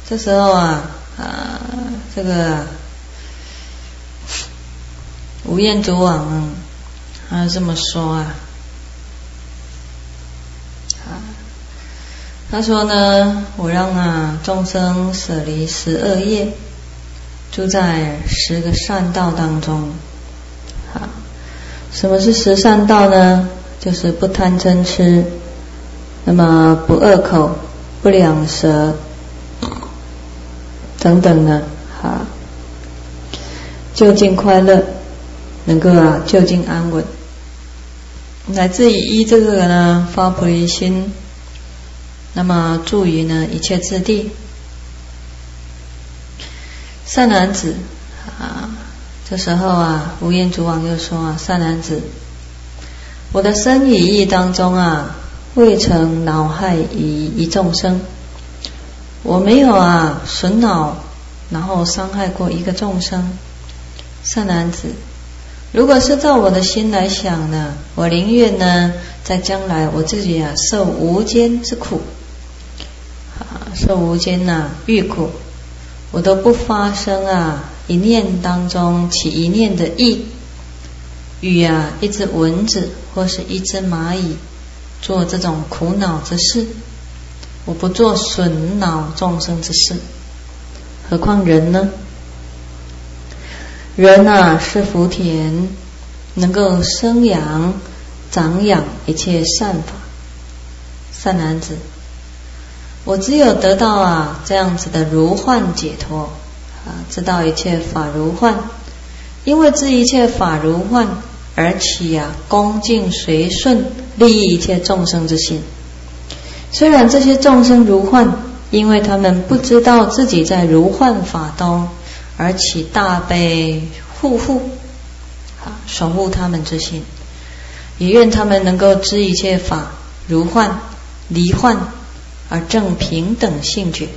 这时候这个无厌足王他这么说他说呢，我让众生舍离12业，住在10个善道当中。什么是10善道呢？就是不贪嗔痴，那么不恶口，不两舌等等呢，就近快乐，能够就近安稳，乃至于依这个呢发菩提心，那么住于呢一切智地。善男子这时候无厌足王又说善男子，我的身语意当中未曾恼害于一众生，我没有损恼然后伤害过一个众生。善男子，如果是照我的心来想呢，我宁愿呢在将来我自己受无间之苦，受无间欲苦，我都不发生一念当中起一念的意，与一只蚊子或是一只蚂蚁做这种苦恼之事，我不做损恼众生之事。何况人呢？人是福田，能够生养长养一切善法。善男子，我只有得到这样子的如幻解脱，知道一切法如幻，因为知一切法如幻而起恭敬随顺利益一切众生之心。虽然这些众生如幻，因为他们不知道自己在如幻法中而起大悲护守护他们之心，也愿他们能够知一切法如幻离幻而证平等性觉。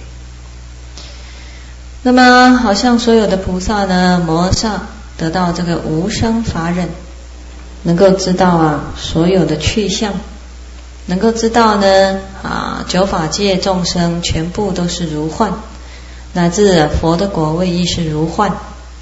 那么好像所有的菩萨呢，摩诃萨得到这个无生法忍，能够知道所有的去向，能够知道呢九法界众生全部都是如幻，乃至佛的果位亦是如幻。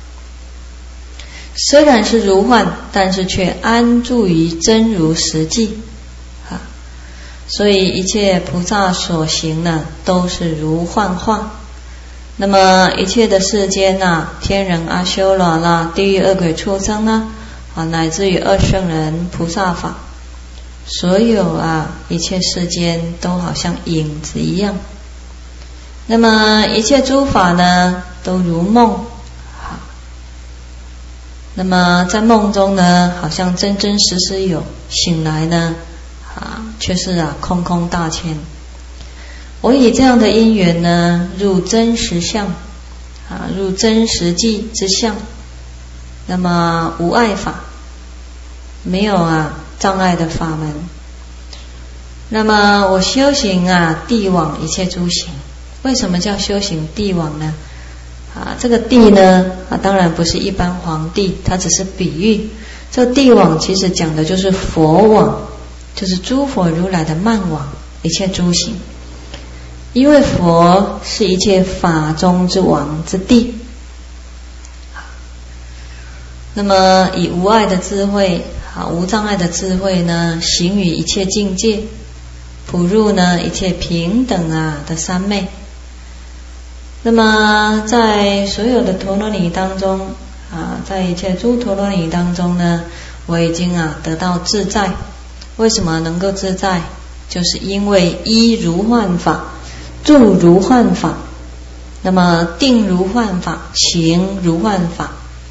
虽然是如幻，但是却安住于真如实际所以一切菩萨所行呢，都是如幻化。那么一切的世间天人阿修罗啦，地狱恶鬼畜生乃至于二圣人菩萨法，所有一切世间都好像影子一样。那么一切诸法呢，都如梦。那么在梦中呢，好像真真实实有，醒来呢却是空空大千。我以这样的因缘呢，入真实相入真实际之相，那么无碍法，没有障碍的法门。那么我修行地往一切诸行。为什么叫修行地往呢？这个地呢当然不是一般皇帝，它只是比喻。这个地往其实讲的就是佛往，就是诸佛如来的慢往一切诸行。因为佛是一切法中之王之地，那么以无碍的智慧无障碍的智慧呢，行于一切境界，普入呢一切平等的三昧。那么在所有的陀罗尼当中在一切诸陀罗尼当中呢，我已经得到自在。为什么能够自在？就是因为依如幻法，住如幻法，那么定如幻法，行如幻法，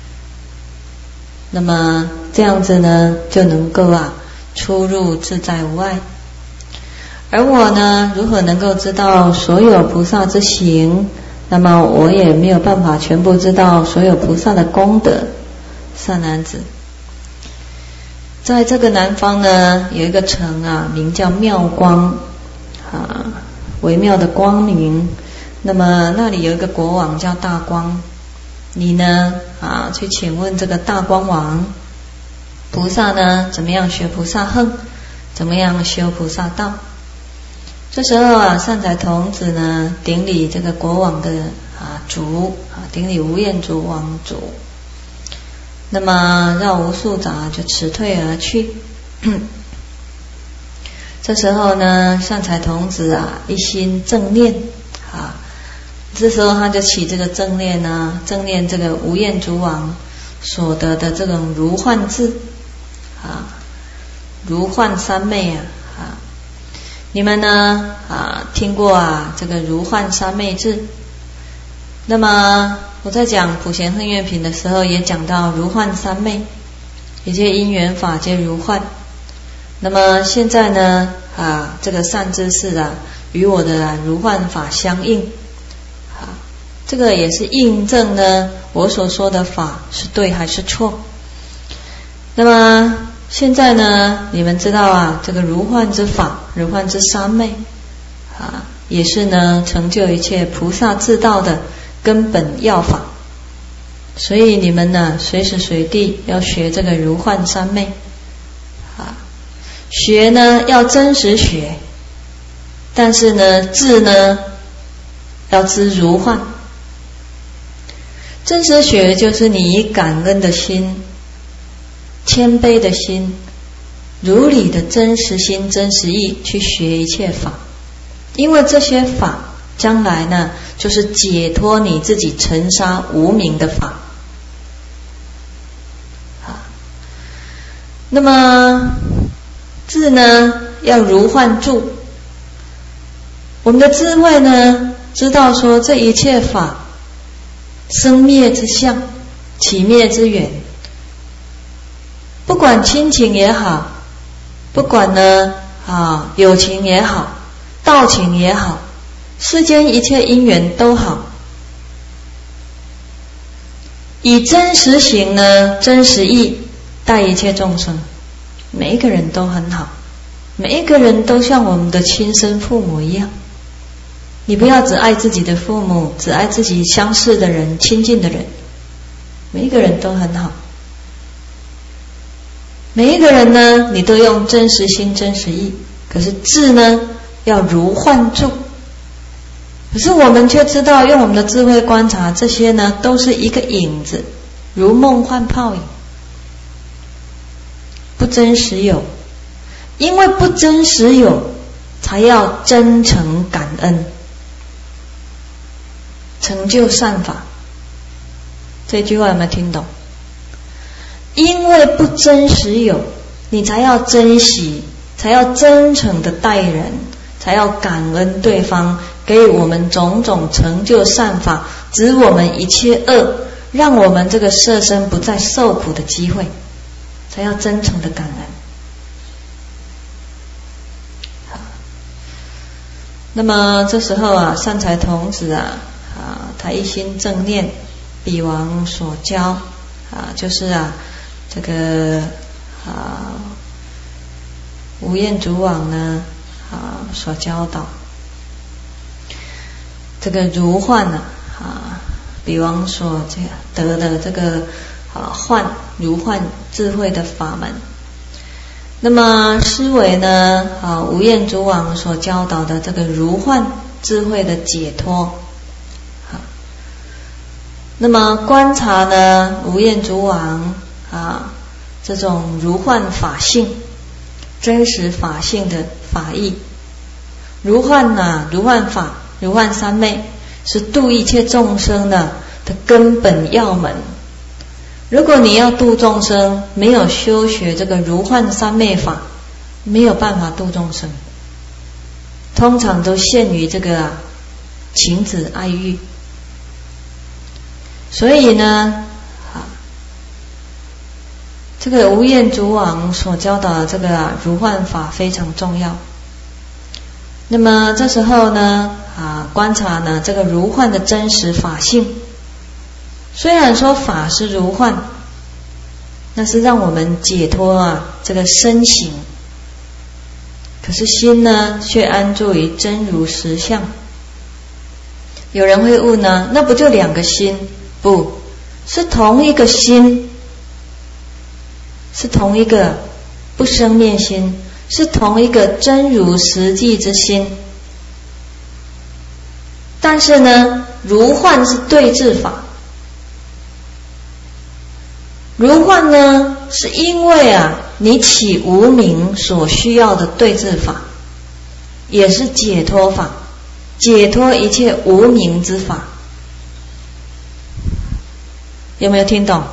那么这样子呢，就能够出入自在无碍。而我呢，如何能够知道所有菩萨之行？那么我也没有办法全部知道所有菩萨的功德。善男子，在这个南方呢，有一个城名叫妙光微妙的光明。那么那里有一个国王叫大光，你呢去请问这个大光王，菩萨呢怎么样学菩萨行，怎么样修菩萨道？ 这时候啊，善财童子呢顶礼这个国王的主顶礼无厌足王主，那么绕无数匝就辞退而去。这时候呢，善财童子一心正念这时候他就起这个正念正念这个无厌足王所得的这种如幻智如幻三昧你们呢听过这个如幻三昧智？那么我在讲普贤恨愿品的时候也讲到如幻三昧，一切因缘法皆如幻。那么现在呢这个善知识与我的如幻法相应这个也是印证呢我所说的法是对还是错。那么现在呢，你们知道这个如幻之法，如幻之三昧也是呢成就一切菩萨之道的根本要法。所以你们呢随时随地要学这个如幻三昧学呢要真实学，但是呢智呢要知如幻。真实学就是你以感恩的心、谦卑的心、如理的真实心、真实意去学一切法，因为这些法将来呢就是解脱你自己尘沙无明的法那么智呢要如幻住，我们的智慧呢知道说这一切法生灭之相，起灭之缘，不管亲情也好，不管呢友情也好，道情也好，世间一切因缘都好，以真实行呢真实义待一切众生，每一个人都很好，每一个人都像我们的亲生父母一样。你不要只爱自己的父母，只爱自己相似的人、亲近的人，每一个人都很好。每一个人呢，你都用真实心、真实意，可是智呢，要如幻住。可是我们却知道，用我们的智慧观察，这些呢，都是一个影子，如梦幻泡影，不真实有。因为不真实有，才要真诚感恩，成就善法。这句话有没有听懂？因为不真实有，你才要珍惜，才要真诚的待人，才要感恩对方给予我们种种成就善法，止我们一切恶，让我们这个色身不再受苦的机会，才要真诚的感恩。那么这时候善财童子他一心正念彼王所教就是这个无厌足王呢所教导这个如幻彼王所得的这个幻如幻智慧的法门。那么思维呢无厌足王所教导的这个如幻智慧的解脱那么观察呢无厌足王这种如幻法性，真实法性的法义。如幻如幻法，如幻三昧是度一切众生的根本要门。如果你要度众生，没有修学这个如幻三昧法，没有办法度众生，通常都陷于这个情子爱欲。所以呢这个无厌足王所教导的这个如幻法非常重要。那么这时候呢观察呢这个如幻的真实法性，虽然说法是如幻，那是让我们解脱这个身形，可是心呢却安住于真如实相。有人会问呢，那不就两个心？不是同一个心，是同一个不生灭心，是同一个真如实际之心， 但是呢，如幻是对治法。如幻呢，是因为你起无明所需要的对治法，也是解脱法，解脱一切无明之法。有没有听懂？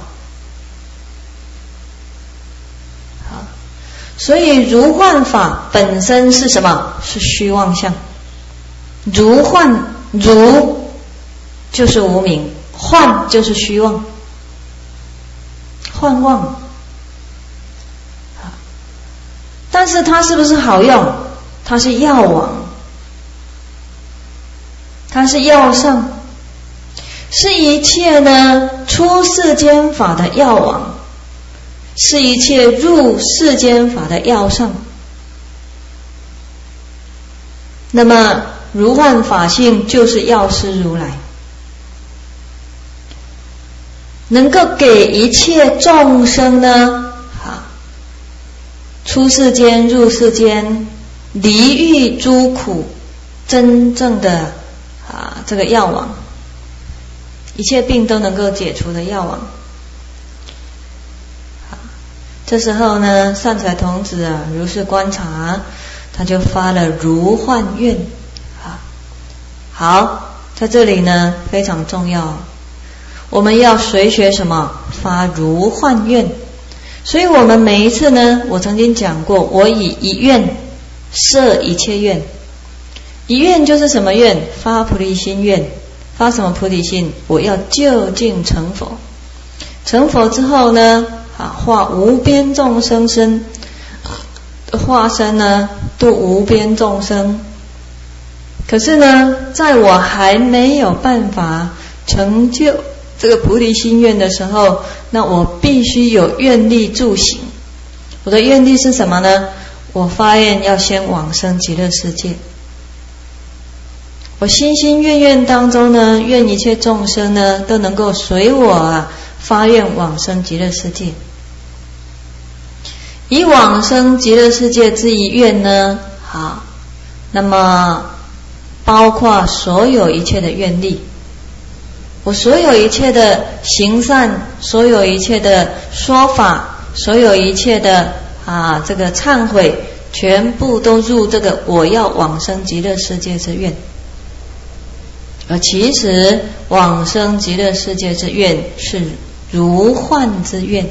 好，所以如幻法本身是什么？是虚妄相。如幻，如就是无明，幻就是虚妄，幻妄。但是它是不是好用？它是药王，它是药上，是一切呢出世间法的药王，是一切入世间法的药上。那么如幻法性就是药师如来，能够给一切众生呢，出世间入世间离欲诸苦，真正的这个药王，一切病都能够解除的药王。这时候呢，善财童子如是观察，他就发了如幻愿。好，在这里呢非常重要，我们要随学什么？发如幻愿。所以我们每一次呢，我曾经讲过，我以一愿摄一切愿。一愿就是什么愿？发菩提心愿。发什么菩提心？我要究竟成佛。成佛之后呢，化无边众生身，化身呢度无边众生。可是呢，在我还没有办法成就这个菩提心愿的时候，那我必须有愿力助行。我的愿力是什么呢？我发愿要先往生极乐世界。我心心愿愿当中呢，愿一切众生呢都能够随我发愿往生极乐世界。以往生极乐世界之一愿呢，好，那么包括所有一切的愿力。我所有一切的行善，所有一切的说法，所有一切的这个忏悔，全部都入这个我要往生极乐世界之愿。而其实往生极乐世界之愿是如幻之愿。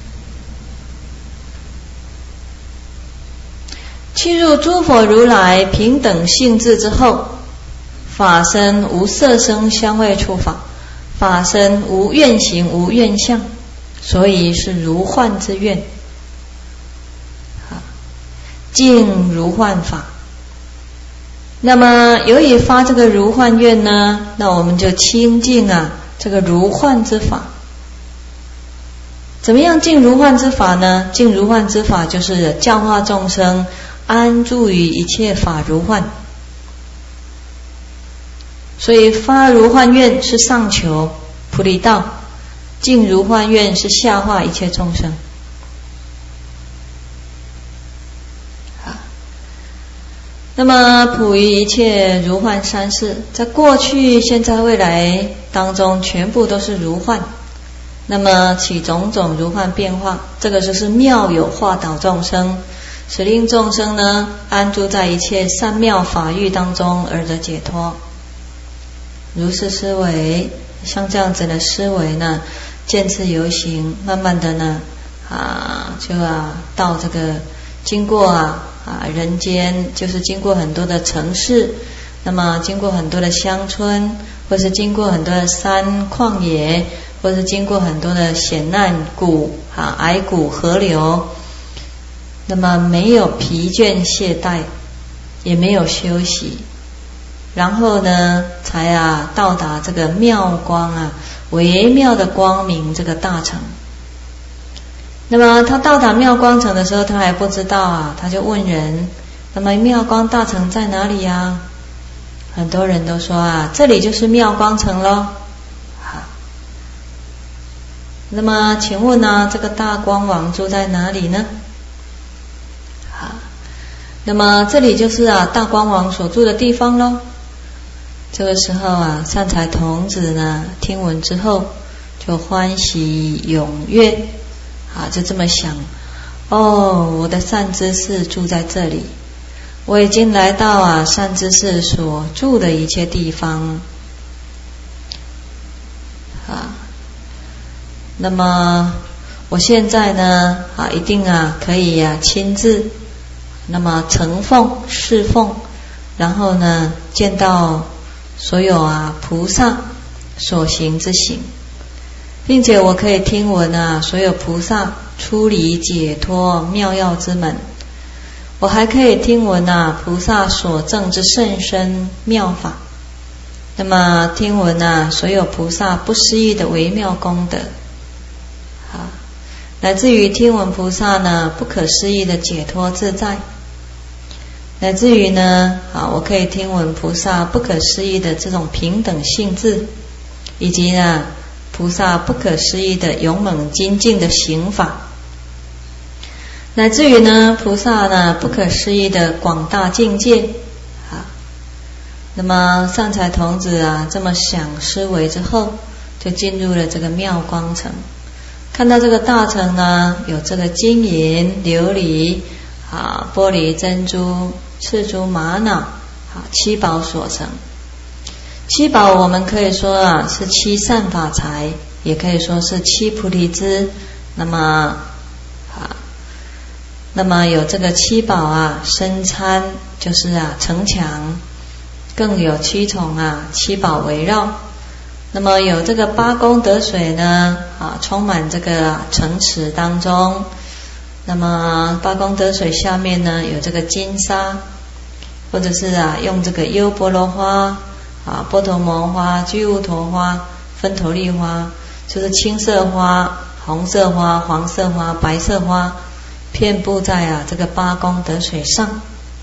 契入诸佛如来平等性智之后，法身无色声香味触法，法身无愿行无愿相，所以是如幻之愿。净如幻法。那么由于发这个如幻愿呢，那我们就清净这个如幻之法。怎么样净如幻之法呢？净如幻之法就是教化众生安住于一切法如幻。所以发如幻愿是上求菩提道，净如幻愿是下化一切众生。那么普于一切如幻三世，在过去现在未来当中全部都是如幻。那么起种种如幻变化，这个就是妙有化导众生，使令众生呢安住在一切善妙法域当中而得解脱。如是思维，像这样子的思维呢，渐次游行，慢慢的呢就到这个经过人间，就是经过很多的城市，那么经过很多的乡村，或是经过很多的山旷野，或是经过很多的险难谷崖谷河流，那么没有疲倦懈怠，也没有休息，然后呢才到达这个妙光微妙的光明这个大城。那么他到达妙光城的时候，他还不知道他就问人，那么妙光大城在哪里呀？很多人都说这里就是妙光城咯。那么请问这个大光王住在哪里呢？那么这里就是大光王所住的地方咯。 这个时候啊，善财童子呢听闻之后就欢喜踊跃啊，就这么想，哦，我的善知识住在这里，我已经来到啊善知识所住的一切地方啊，那么我现在呢啊一定啊可以啊亲自那么承奉侍奉，然后呢见到所有啊菩萨所行之行，并且我可以听闻啊所有菩萨出离解脱妙药之门，我还可以听闻啊菩萨所证之甚深妙法，那么听闻啊所有菩萨不思议的微妙功德啊，乃至于听闻菩萨呢不可思议的解脱自在，乃至于呢啊我可以听闻菩萨不可思议的这种平等性质，以及呢菩萨不可思议的勇猛精进的行法，乃至于呢菩萨呢不可思议的广大境界啊。那么善财童子啊这么想思维之后，就进入了这个妙光城，看到这个大城呢有这个金银琉璃啊玻璃珍珠赤珠玛瑙啊七宝所成。七宝我们可以说啊是七善法财，也可以说是七菩提支。那么有这个七宝啊身参，就是啊城墙，更有七重啊七宝围绕。那么有这个八功德水呢啊充满这个城池当中，那么八功德水下面呢有这个金沙，或者是啊用这个优波罗花啊波头摩花居无陀花分头利花，就是青色花红色花黄色花白色花，遍布在啊这个八功德水上。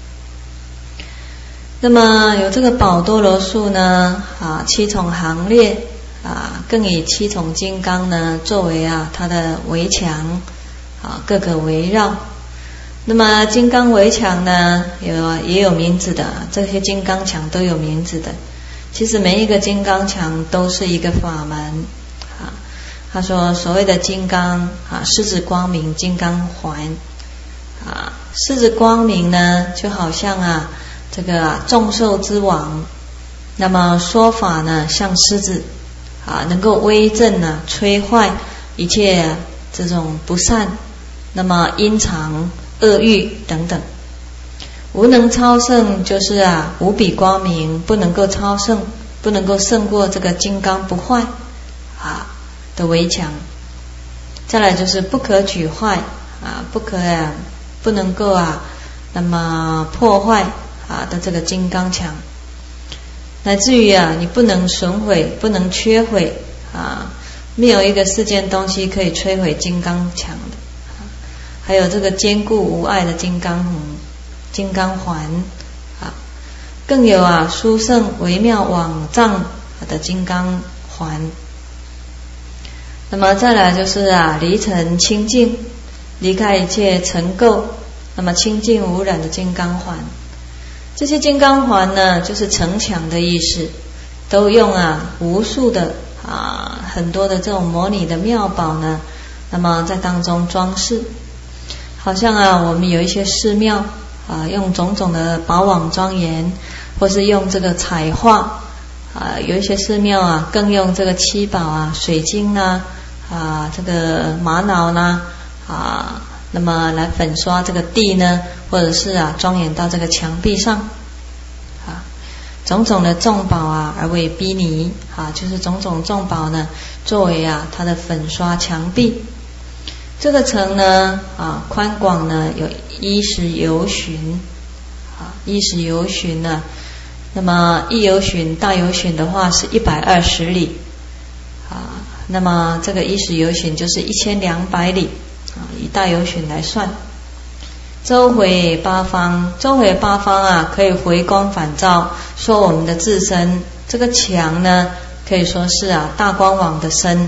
那么有这个宝多罗树呢啊七重行列啊，更以七重金刚呢作为啊它的围墙啊各个围绕。那么金刚围墙呢也有名字的，这些金刚墙都有名字的。其实每一个金刚墙都是一个法门啊。他说所谓的金刚啊，狮子光明金刚环啊，狮子光明呢就好像啊这个众兽之王，那么说法呢像狮子啊，能够威震啊摧坏一切这种不善，那么阴藏恶欲等等。无能超胜就是啊无比光明，不能够超胜，不能够胜过这个金刚不坏啊的围墙。再来就是不可取坏啊，不能够啊那么破坏啊的这个金刚墙，乃至于啊你不能损毁，不能摧毁啊，没有一个世间东西可以摧毁金刚墙的。还有这个坚固无碍的金刚环啊，更有啊殊胜微妙网藏的金刚环。那么再来就是啊离尘清净，离开一切尘垢，那么清净无染的金刚环。这些金刚环呢就是城墙的意思，都用啊无数的啊很多的这种模拟的妙宝呢，那么在当中装饰。好像啊我们有一些寺庙啊用种种的宝网庄严，或是用这个彩画啊，有一些寺庙啊更用这个七宝啊水晶啦啊这个玛瑙啦啊，那么来粉刷这个地呢，或者是啊庄严到这个墙壁上啊，种种的众宝啊而为逼尼啊，就是种种众宝呢作为啊它的粉刷墙壁。这个城呢啊宽广呢有10由旬啊，10由旬呢，那么1由旬大由旬的话是120里啊，那么这个10由旬就是1200里啊，以大由旬来算。周回八方啊可以回光返照，说我们的自身。这个墙呢可以说是啊大光网的身。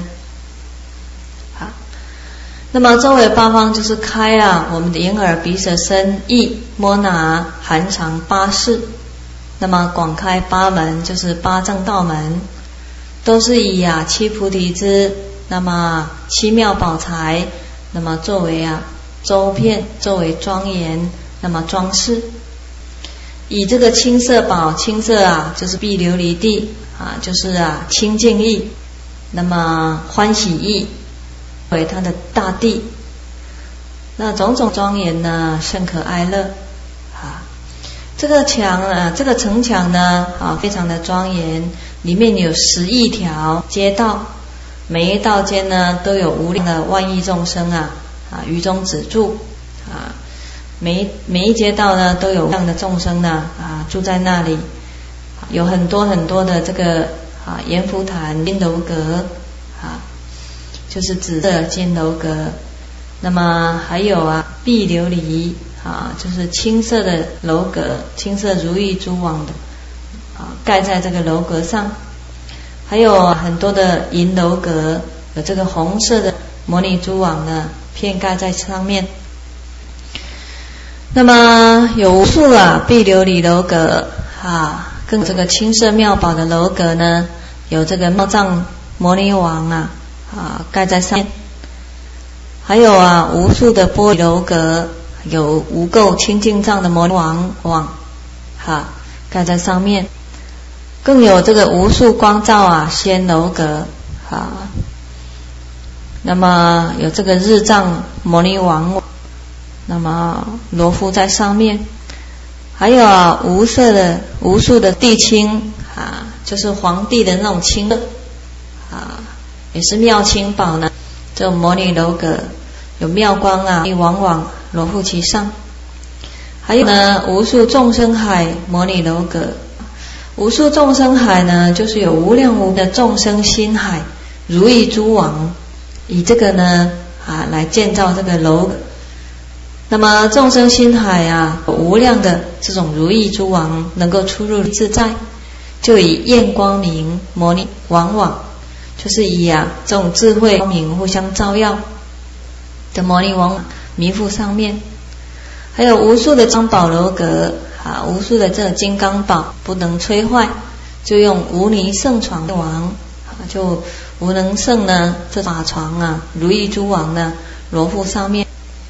那么周围八方就是开啊我们的眼耳鼻舌身意摩那含藏八识那么广开八门，就是八正道门，都是以七菩提支，那么七妙宝财，那么作为周遍，作为庄严，那么装饰。以这个青色宝，青色就是碧琉璃地就是清净意，那么欢喜意为它的大地。那种种庄严呢，甚可哀乐这个墙呢，这个城墙呢非常的庄严，里面有10亿条街道，每一道间呢都有无量的万亿众生于中止住每一街道呢都有无量的众生呢住在那里，有很多很多的这个阎浮檀金楼阁就是紫色金楼阁，那么还有碧琉璃就是青色的楼阁，青色如意珠网的盖在这个楼阁上，还有很多的银楼阁，有这个红色的摩尼珠网呢片盖在上面。那么有无数碧琉璃楼阁跟这个青色妙宝的楼阁呢，有这个妙藏摩尼王盖在上面，还有无数的玻璃楼阁，有无垢清净藏的摩尼王盖在上面，更有这个无数光照仙楼阁那么有这个日藏摩尼王，那么罗敷在上面，还有无数的地青就是皇帝的那种青也是妙清宝呢，这种摩尼楼阁有妙光往往罗敷其上。还有呢无数众生海摩尼楼阁，无数众生海呢就是有无量无的众生心海如意珠网，以这个呢来建造这个楼阁。那么众生心海有无量的这种如意珠网能够出入自在，就以焰光明摩尼网就是以这种智慧光明互相照耀的摩尼王弥覆上面。还有无数的藏宝楼阁无数的这个金刚宝不能摧坏，就用无泥圣床王就无能胜呢这法床如意珠王呢罗敷上面。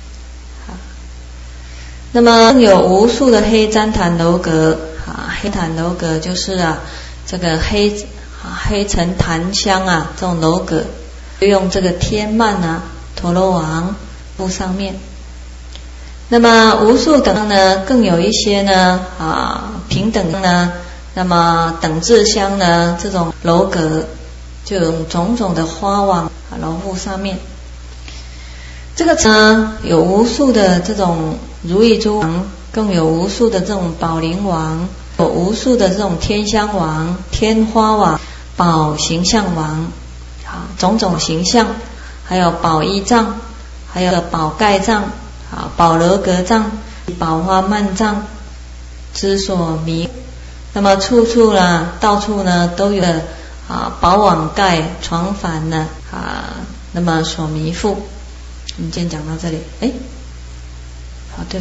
那么有无数的黑旃檀楼阁黑檀楼阁就是这个黑沉檀香这种楼阁，就用这个天曼陀罗王敷上面。那么无数等呢，更有一些呢平等呢，那么等至香呢这种楼阁，就用种种的花网楼敷上面。这个呢有无数的这种如意珠王，更有无数的这种宝铃王，有无数的这种天香王、天花王、宝形象王种种形象，还有宝衣藏，还有宝盖藏宝楼阁藏、宝花曼藏之所迷。那么处处到处呢都有宝网盖床幡呢那么所弥覆。我们今天讲到这里。好，对，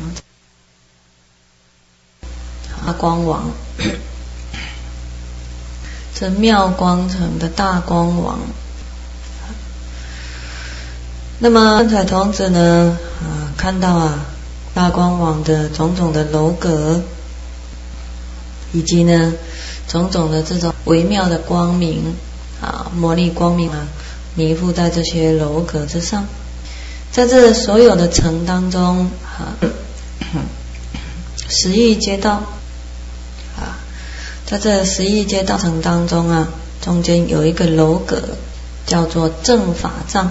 光王这妙光城的大光王。那么善财童子呢看到大光王的种种的楼阁，以及呢种种的这种微妙的光明摩尼光明弥覆在这些楼阁之上。在这所有的城当中10亿街道在这10亿街道城当中中间有一个楼阁叫做正法藏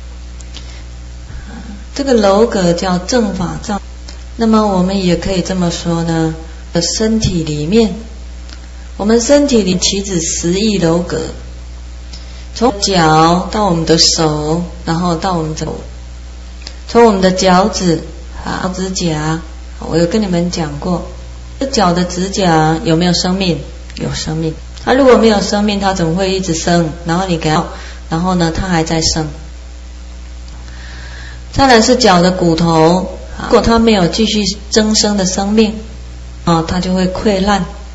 这个楼阁叫正法藏。那么我们也可以这么说呢，身体里面，我们身体里岂止10亿楼阁，从脚到我们的手，然后到我们的从我们的脚趾指甲，我有跟你们讲过，这脚的指甲有没有生命？有生命。它如果没有生命，它怎么会一直生？然后你给它，然后呢，它还在生。再来是脚的骨头，如果它没有继续增生的生命它就会溃烂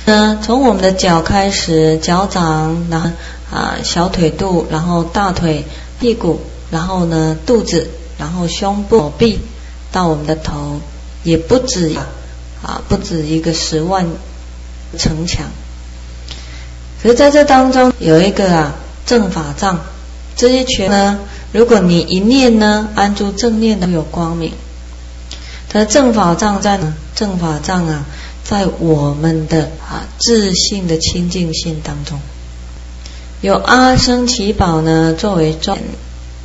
从我们的脚开始，脚掌，然后小腿肚，然后大腿、屁股，然后呢肚子，然后胸部、手臂，到我们的头，也不止一个10万城墙。可是在这当中有一个正法藏，这些全呢，如果你一念呢安住正念都有光明。它的正法藏在呢，正法藏在我们的自性的清净心当中，有阿僧祇宝呢作为庄严，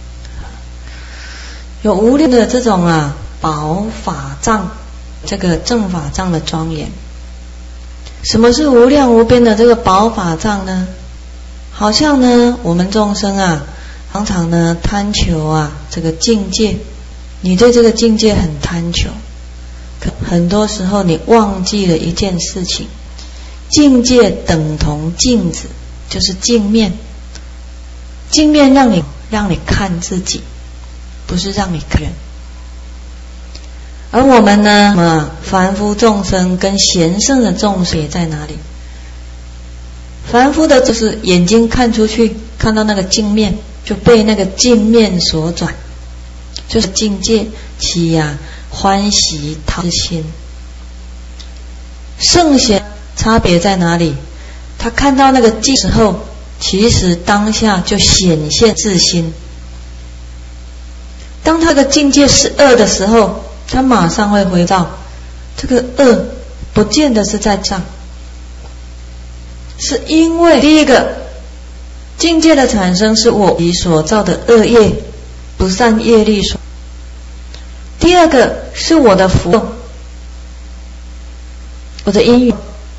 有无量的这种宝法藏，这个正法藏的庄严。什么是无量无边的这个宝法藏呢？好像呢我们众生常常呢贪求这个境界，你对这个境界很贪求，可很多时候你忘记了一件事情，境界等同镜子，就是镜面，镜面让你看自己，不是让你看人。而我们呢，凡夫众生跟贤圣的众生也在哪里？凡夫的就是眼睛看出去，看到那个镜面，就被那个镜面所转，就是境界起欢喜讨之心。圣贤差别在哪里？他看到那个境时候，其实当下就显现自心。当他的境界是恶的时候，他马上会回到这个恶，不见得是在障，是因为第一个境界的产生是我所造的恶业、不善业力所；第二个是我的福，我的因缘，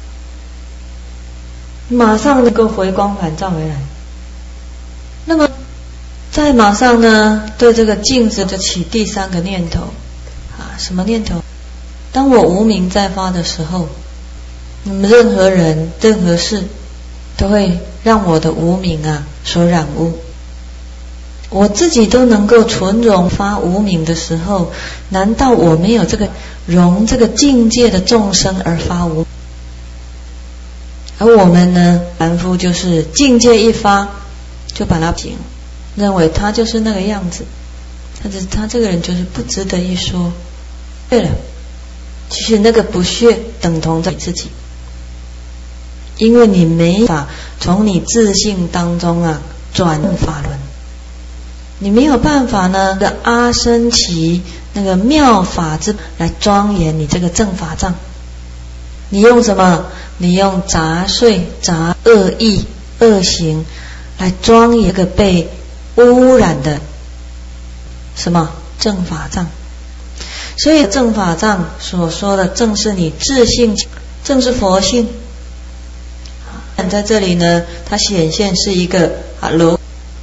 马上能够回光返照回来。那么再马上呢，对这个镜子就起第3个念头什么念头？当我无明在发的时候，那么任何人、任何事都会让我的无明所染污。我自己都能够纯融发无明的时候，难道我没有这个融这个境界的众生而发无明？而我们呢，凡夫就是境界一发就把它平，认为他就是那个样子，他这个人就是不值得一说。对了，其实那个不屑等同在你自己，因为你没法从你自性当中转法轮，你没有办法呢的阿僧祇那个妙法之来庄严你这个正法藏。你用什么？你用杂碎、杂恶意、恶行来庄严一个被污染的什么正法藏。所以正法藏所说的正是你自性，正是佛性。在这里呢，它显现是一个罗，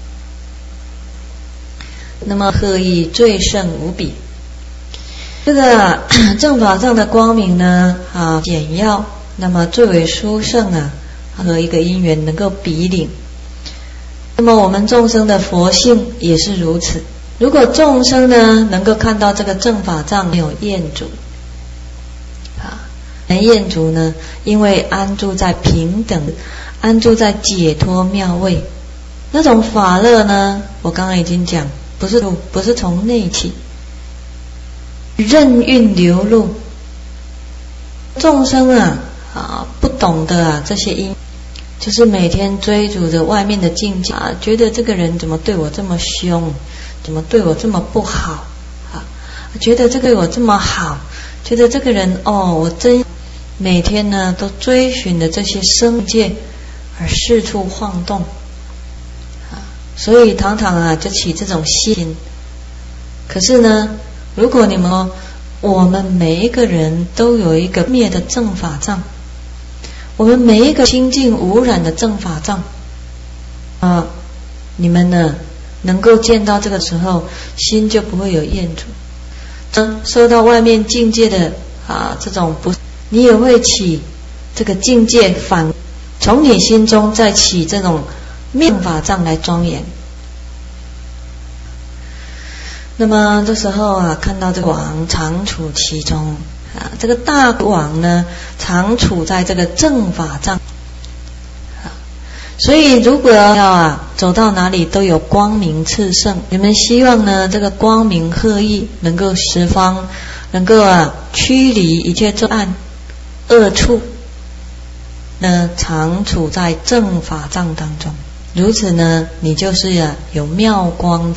那么特意最胜无比。这个正法藏的光明呢简要，那么最为殊胜和一个因缘能够比领。那么我们众生的佛性也是如此。如果众生呢能够看到这个正法藏没有厌足厌足呢，因为安住在平等，安住在解脱妙位，那种法乐呢，我刚刚已经讲，不是从内起，任运流露。众生不懂得这些因，就是每天追逐着外面的境界觉得这个人怎么对我这么凶，怎么对我这么不好觉得这个我这么好，觉得这个人我真每天呢都追寻的这些生界而四处晃动所以常常就起这种心。可是呢，如果我们每一个人都有一个灭的正法藏，我们每一个清净无染的正法藏你们呢能够见到这个时候，心就不会有厌足。受到外面境界的这种不，你也会起这个境界反，从你心中再起这种灭法藏来庄严。那么这时候看到这个王常处其中， 这个大王呢，常处在这个正法藏。所以如果要走到哪里都有光明炽盛，你们希望呢，这个光明赫义能够十方，能够驱离一切众暗恶处，呢常处在正法藏当中。如此呢，你就是有妙光。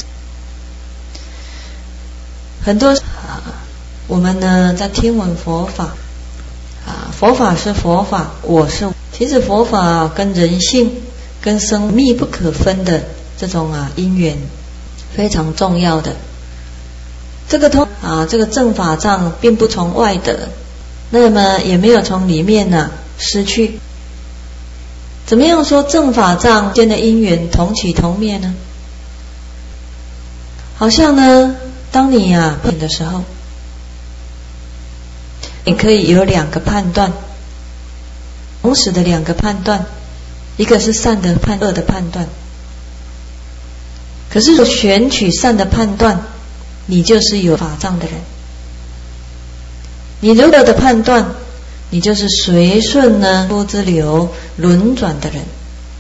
很多我们呢在听闻佛法佛法是佛法，我是其实佛法跟人性跟生密不可分的这种因缘非常重要的。这个这个正法藏并不从外得，那么也没有从里面失去。怎么样说正法藏间的因缘同起同灭呢？好像呢，当你碰的时候，你可以有两个判断，同时的两个判断，一个是善的判断，恶的判断。可是选取善的判断，你就是有法藏的人；你如恶的判断，你就是随顺呢波之流轮转的人。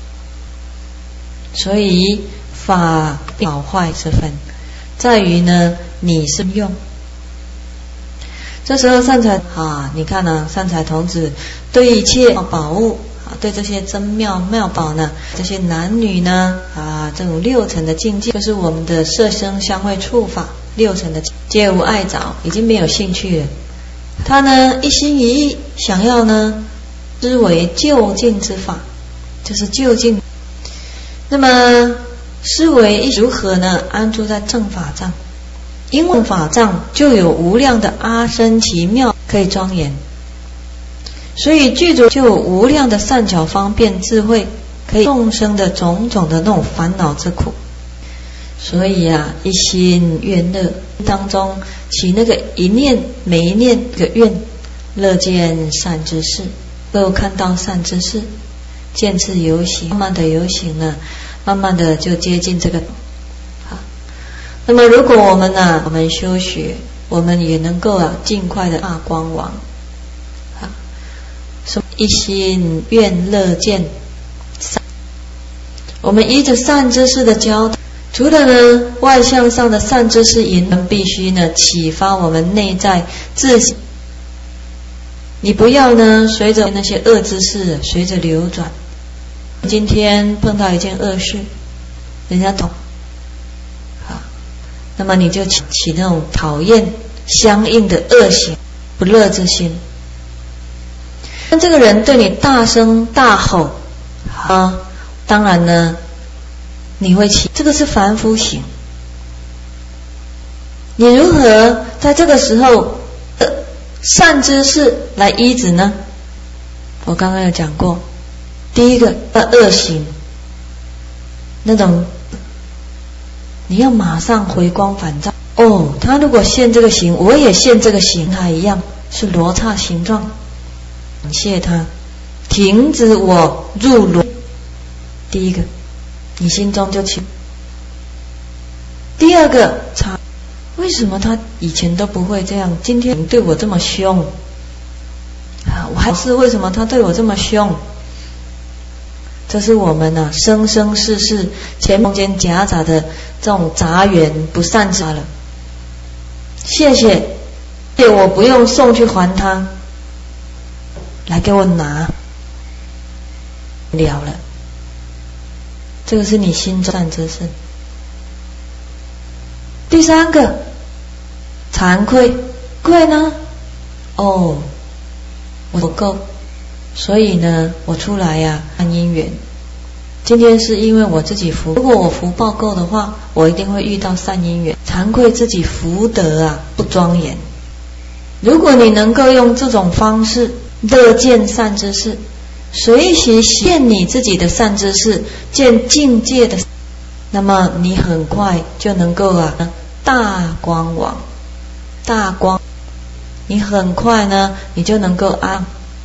所以法好坏之分，在于呢你是用。这时候善财你看善财童子对一切宝物对这些真妙宝呢，这些男女呢这种六层的境界，就是我们的色声香味触法六层的皆无爱着，已经没有兴趣了。他呢一心一意想要呢知为究竟之法，就是究竟。那么思维如何呢安住在正法藏？因为法藏就有无量的阿僧祇妙可以庄严，所以具足就有无量的善巧方便智慧，可以众生的种种的那种烦恼之苦。所以一心愿乐当中起那个一念，每一念个愿，乐见善知识，都看到善知识，见次游行，慢慢的游行呢，慢慢的就接近这个。那么如果我们我们修学，我们也能够尽快的大光王一心愿乐见善。我们依着善知识的教导，除了呢外向上的善知识引导，必须呢启发我们内在自信。你不要呢随着那些恶知识随着流转。今天碰到一件恶事，人家懂，那么你就起那种讨厌相应的恶行不乐之心。那这个人对你大声大吼当然呢你会起，这个是凡夫行。你如何在这个时候善知识来依止呢？我刚刚有讲过，第一个恶行那种你要马上回光返照。他如果现这个形，我也现这个形，他一样是罗刹形状，感谢他，停止我入罗。第一个你心中就起。第二个为什么他以前都不会这样，今天对我这么凶我还是为什么他对我这么凶？这是我们生生世世前中间夹杂的这种杂缘不善知了。谢谢我不用送去还他，来给我拿了了。这个是你心中善知识。第三个惭愧呢我不够，所以呢我出来看因缘。今天是因为我自己福，如果我福报够的话，我一定会遇到善因缘。惭愧自己福德不庄严。如果你能够用这种方式乐见善知识，随喜现你自己的善知识，见境界的，那么你很快就能够大光王大光，你很快呢你就能够安。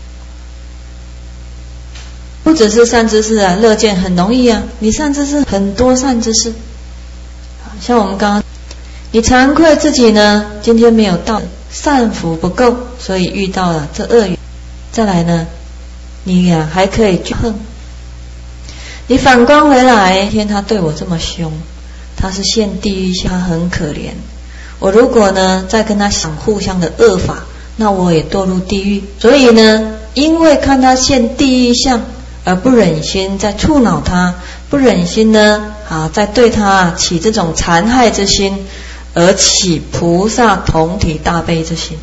不只是善知识乐见很容易你善知识很多善知识，像我们刚刚你惭愧自己呢今天没有到， 善福不够，所以遇到了这恶缘。再来呢，你呀还可以去恨。你反观回来，天他对我这么凶，他是现地狱相，他很可怜。我如果呢再跟他想互相的恶法，那我也堕入地狱。所以呢，因为看他现地狱相，而不忍心再触恼他，不忍心呢再对他起这种残害之心，而起菩萨同体大悲之心。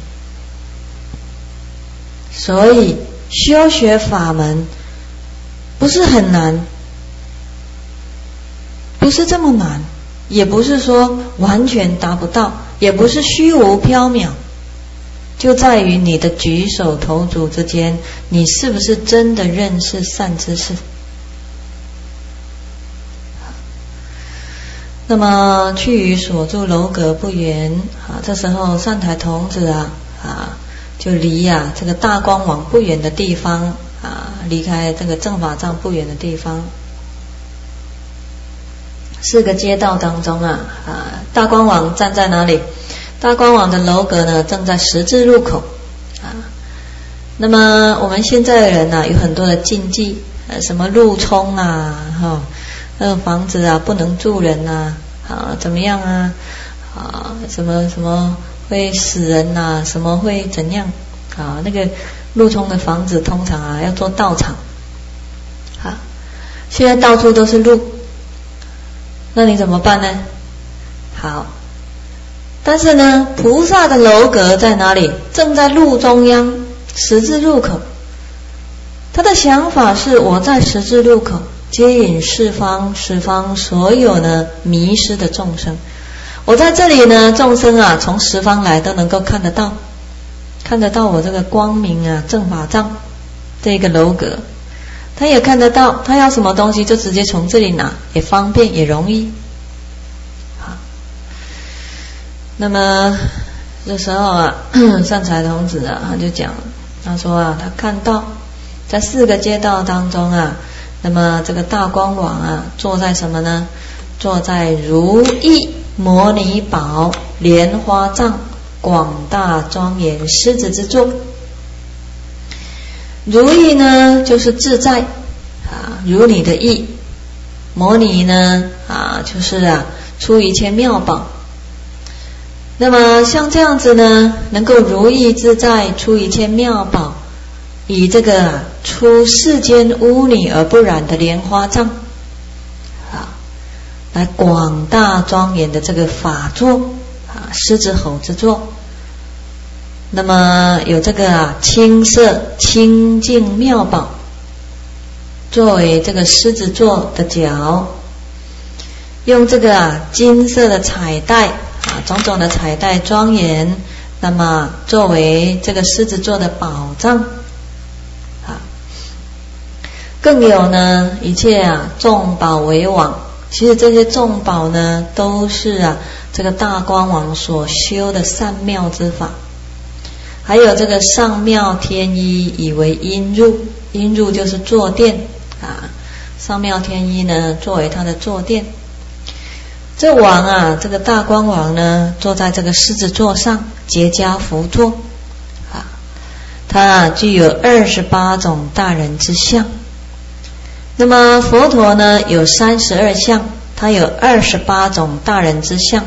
所以修学法门不是很难，不是这么难，也不是说完全达不到，也不是虚无缥缈，就在于你的举手投足之间，你是不是真的认识善知识。那么去于所住楼阁不远这时候善财童子就离这个大光王不远的地方离开这个正法藏不远的地方。4个街道当中大光王站在哪里？大光王的楼阁呢，正在十字路口那么我们现在的人有很多的禁忌，什么路冲房子不能住人怎么样什么会死人什么会怎样那个路冲的房子通常要做道场现在到处都是路，那你怎么办呢？好，但是呢，菩萨的楼阁在哪里？正在路中央，十字路口。他的想法是，我在十字路口接引十方所有呢迷失的众生。我在这里呢，众生从十方来都能够看得到我这个光明正法藏这个楼阁。他也看得到，他要什么东西就直接从这里拿，也方便也容易。好，那么这时候善财童子他就讲，他说他看到在4个街道当中那么这个大光王坐在什么呢？坐在如意摩尼宝莲花藏广大庄严狮子之座。如意呢就是自在如你的意，摩尼呢就是出一切妙宝。那么像这样子呢，能够如意自在出一切妙宝，以这个出世间污泥而不染的莲花藏来广大庄严的这个法座狮子吼之座。那么有这个青色清净妙宝作为这个狮子座的脚，用这个金色的彩带种种的彩带庄严，那么作为这个狮子座的宝藏更有呢一切众宝为网。其实这些众宝呢都是这个大光王所修的善妙之法。还有这个上妙天衣以为因入，因入就是坐垫上妙天衣呢作为他的坐垫。这王这个大光王呢坐在这个狮子座上结跏趺坐他具有28种大人之相。那么佛陀呢有32相，他有28种大人之相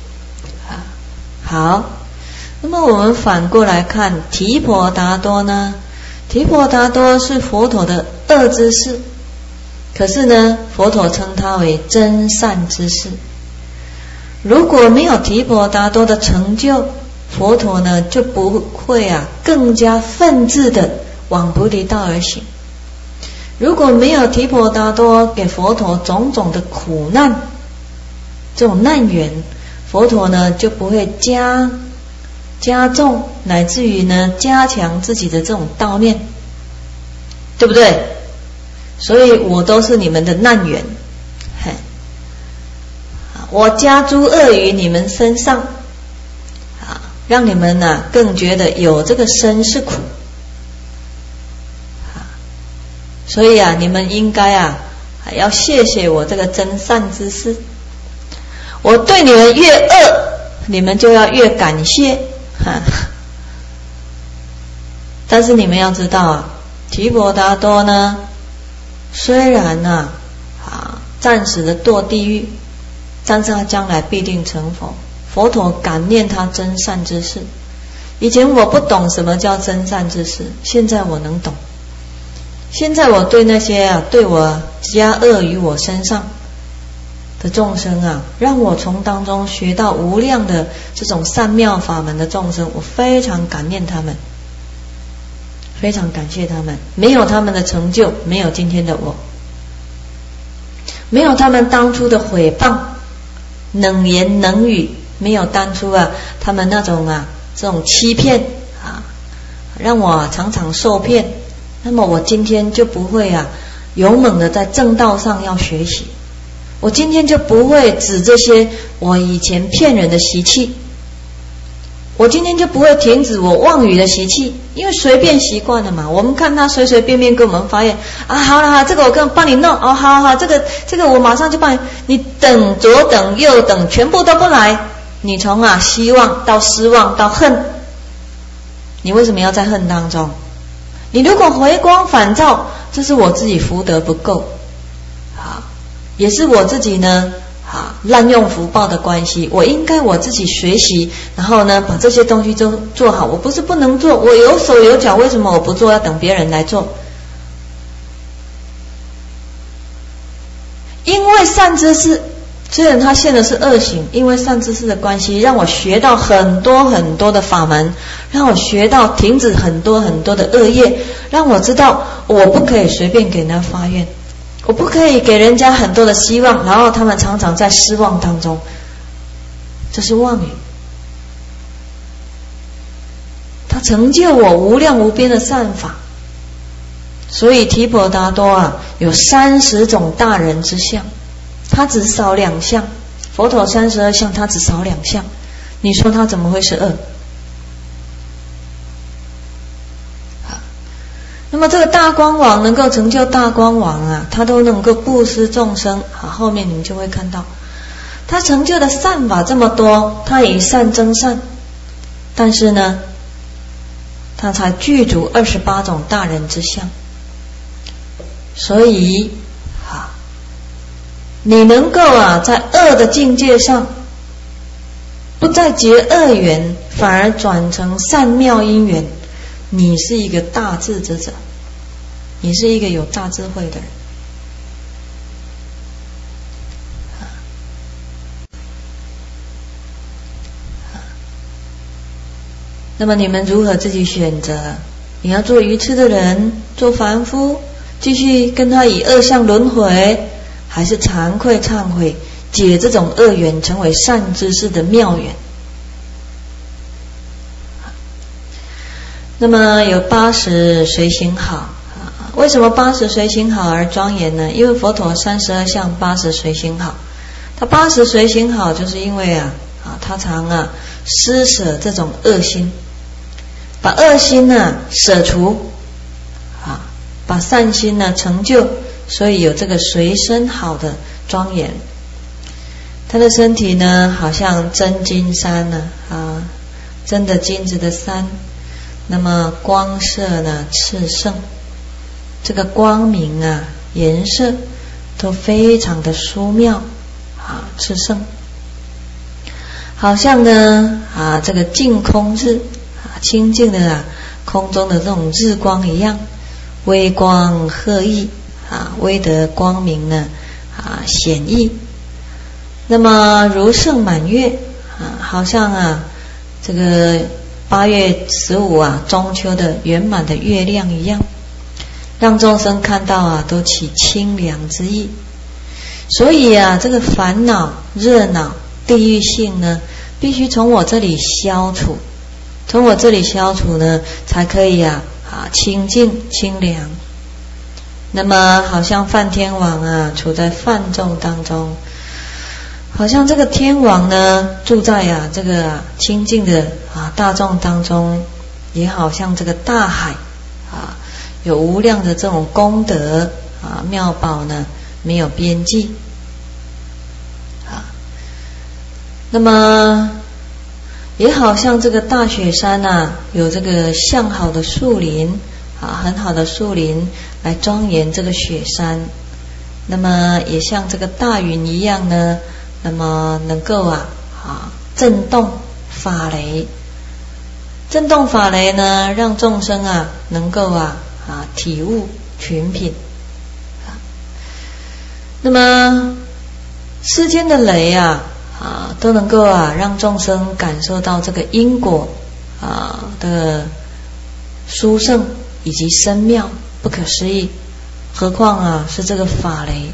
好，那么我们反过来看提婆达多呢，提婆达多是佛陀的恶知识，可是呢佛陀称他为真善知识。如果没有提婆达多的成就，佛陀呢就不会更加奋志的往菩提道而行。如果没有提婆达多给佛陀种种的苦难，这种难缘，佛陀呢就不会加重乃至于呢加强自己的这种道念，对不对？所以我都是你们的难缘，我加诸恶于你们身上让你们更觉得有这个身是苦。所以你们应该要谢谢我这个真善之事。我对你们越恶，你们就要越感谢但是你们要知道啊，提婆达多呢，虽然暂时的堕地狱，但是他将来必定成佛。佛陀感念他真善之事。以前我不懂什么叫真善之事，现在我能懂。现在我对那些对我加恶于我身上的众生让我从当中学到无量的这种善妙法门的众生，我非常感念他们，非常感谢他们。没有他们的成就，没有今天的我；没有他们当初的毁谤、冷言冷语，没有当初他们那种这种欺骗让我常常受骗，那么我今天就不会勇猛的在正道上要学习，我今天就不会指这些我以前骗人的习气，我今天就不会停止我妄语的习气，因为随便习惯了嘛。我们看他随随便便跟我们发愿好了，这个我帮你弄好，这个我马上就帮你等左等右等全部都不来，你从希望到失望到恨，你为什么要在恨当中？你如果回光返照，这是我自己福德不够也是我自己呢滥用福报的关系，我应该我自己学习，然后呢把这些东西都做好。我不是不能做，我有手有脚，为什么我不做，要等别人来做？因为善知识，虽然他现的是恶行，因为善知识的关系，让我学到很多很多的法门，让我学到停止很多很多的恶业，让我知道我不可以随便给人家发愿，我不可以给人家很多的希望，然后他们常常在失望当中，这是妄语。他成就我无量无边的善法，所以提婆达多有30种大人之相，他只少2项，佛陀32相，他只少2项，你说他怎么会是恶？那么这个大光王能够成就大光王他都能够布施众生后面你们就会看到他成就的善法这么多，他以善增善，但是呢他才具足28种大人之相。所以你能够在恶的境界上不再结恶缘，反而转成善妙因缘，你是一个大智者，你是一个有大智慧的人。那么你们如何自己选择？你要做愚痴的人，做凡夫，继续跟他以恶相轮回，还是惭愧忏悔，解这种恶缘，成为善知识的妙缘？那么有80随行好为什么80随行好而庄严呢？因为佛陀32相80随行好，他80随行好就是因为他常施舍这种恶心，把恶心舍除把善心成就，所以有这个随身好的庄严。他的身体呢好像真金山真的金子的山，那么光色呢炽盛，这个光明颜色都非常的殊妙炽盛，好像呢这个净空日清净的空中的这种日光一样，微光赫熠微得光明呢显熠。那么如胜满月好像这个8月15中秋的圆满的月亮一样，让众生看到都起清凉之意。所以这个烦恼热恼地狱性呢必须从我这里消除，从我这里消除呢才可以清净清凉。那么好像梵天王处在梵众当中，好像这个天王呢住在这个清净的大众当中，也好像这个大海有无量的这种功德妙宝呢没有边际那么也好像这个大雪山啊，有这个向好的树林啊，很好的树林来庄严这个雪山。那么也像这个大云一样呢，那么能够震动法雷，震动法雷呢，让众生能够体悟群品。那么世间的雷都能够让众生感受到这个因果的殊胜以及深妙不可思议，何况是这个法雷。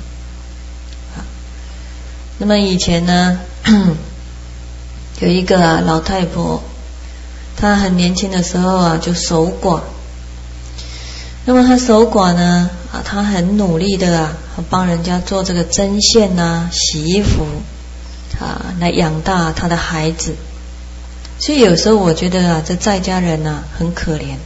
那么以前呢有一个老太婆，她很年轻的时候就守寡。那么她守寡呢她很努力的帮人家做这个针线洗衣服来养大她的孩子。所以有时候我觉得这在家人很可怜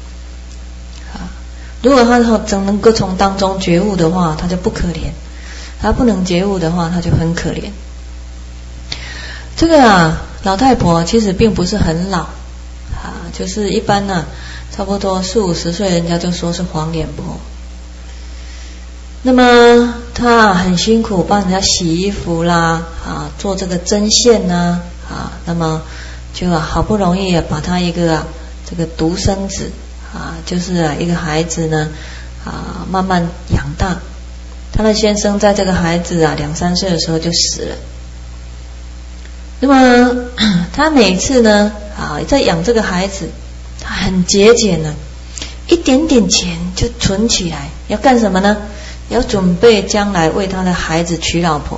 如果他能够从当中觉悟的话，他就不可怜；他不能觉悟的话，他就很可怜。这个老太婆其实并不是很老就是一般差不多40-50岁，人家就说是黄脸婆。那么她很辛苦，帮人家洗衣服啦做这个针线那么就好不容易把她一个这个独生子就是一个孩子呢慢慢养大。他的先生在这个孩子2-3岁的时候就死了。那么他每次呢在养这个孩子，他很节俭呢，一点点钱就存起来，要干什么呢？要准备将来为他的孩子娶老婆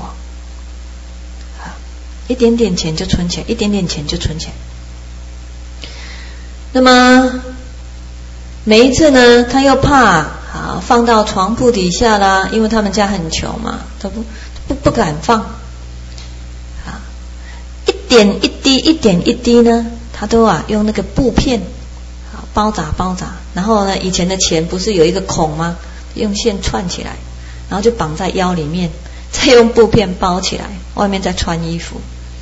一点点钱就存起来，一点点钱就存起来。那么每一次呢，他又怕放到床铺底下啦，因为他们家很穷嘛，他不敢放一点一滴一点一滴呢，他都用那个布片包扎，然后呢，以前的钱不是有一个孔吗？用线串起来，然后就绑在腰里面，再用布片包起来，外面再穿衣服。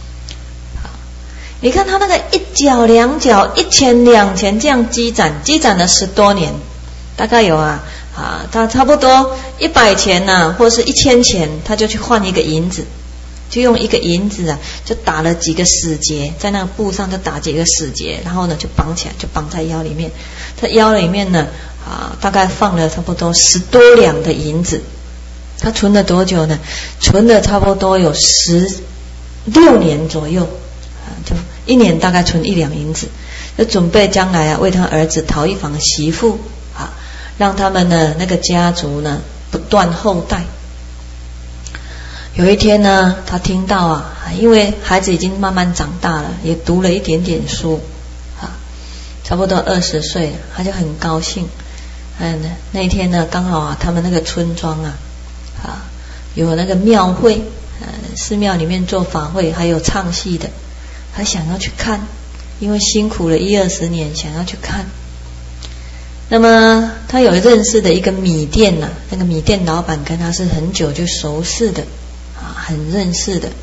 你看他那个1角2角1钱2钱这样积攒了10多年，大概有他差不多100钱或是1000钱，他就去换一个银子，就用一个银子就打了几个死结，在那个布上就打几个死结，然后呢就绑起来，就绑在腰里面。他腰里面呢大概放了差不多10多两的银子。他存了多久呢？存了差不多有16年左右就1年大概存1两银子，就准备将来为他儿子讨一房媳妇让他们呢那个家族呢不断后代。有一天呢，他听到因为孩子已经慢慢长大了，也读了一点点书差不多20岁了，他就很高兴。那一天呢，刚好他们那个村庄有那个庙会，寺庙里面做法会，还有唱戏的，他想要去看，因为辛苦了10-20年，想要去看。那么他有认识的一个米店那个米店老板跟他是很久就熟识的很认识的。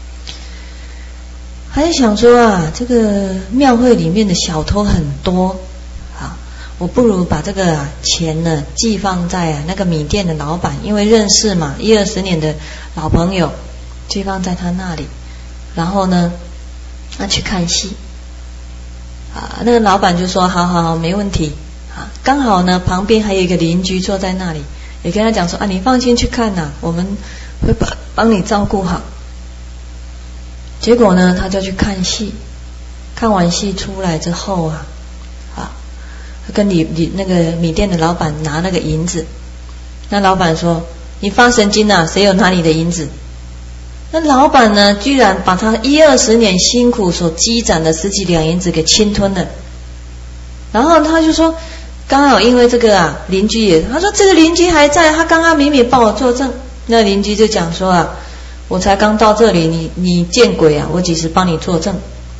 他就想说这个庙会里面的小偷很多我不如把这个钱呢寄放在那个米店的老板，因为认识嘛，10-20年的老朋友，寄放在他那里，然后呢他去看戏那个老板就说好没问题刚好呢旁边还有一个邻居坐在那里，也跟他讲说你放心去看我们会帮你照顾好。结果呢他就去看戏，看完戏出来之后跟那个米店的老板拿那个银子。那老板说你发神经谁有拿你的银子？那老板呢居然把他10-20年辛苦所积攒的10几两银子给侵吞了。然后他就说刚好因为这个邻居他说这个邻居还在，他刚刚明明帮我作证。那邻居就讲说我才刚到这里，你见鬼我几时帮你作证。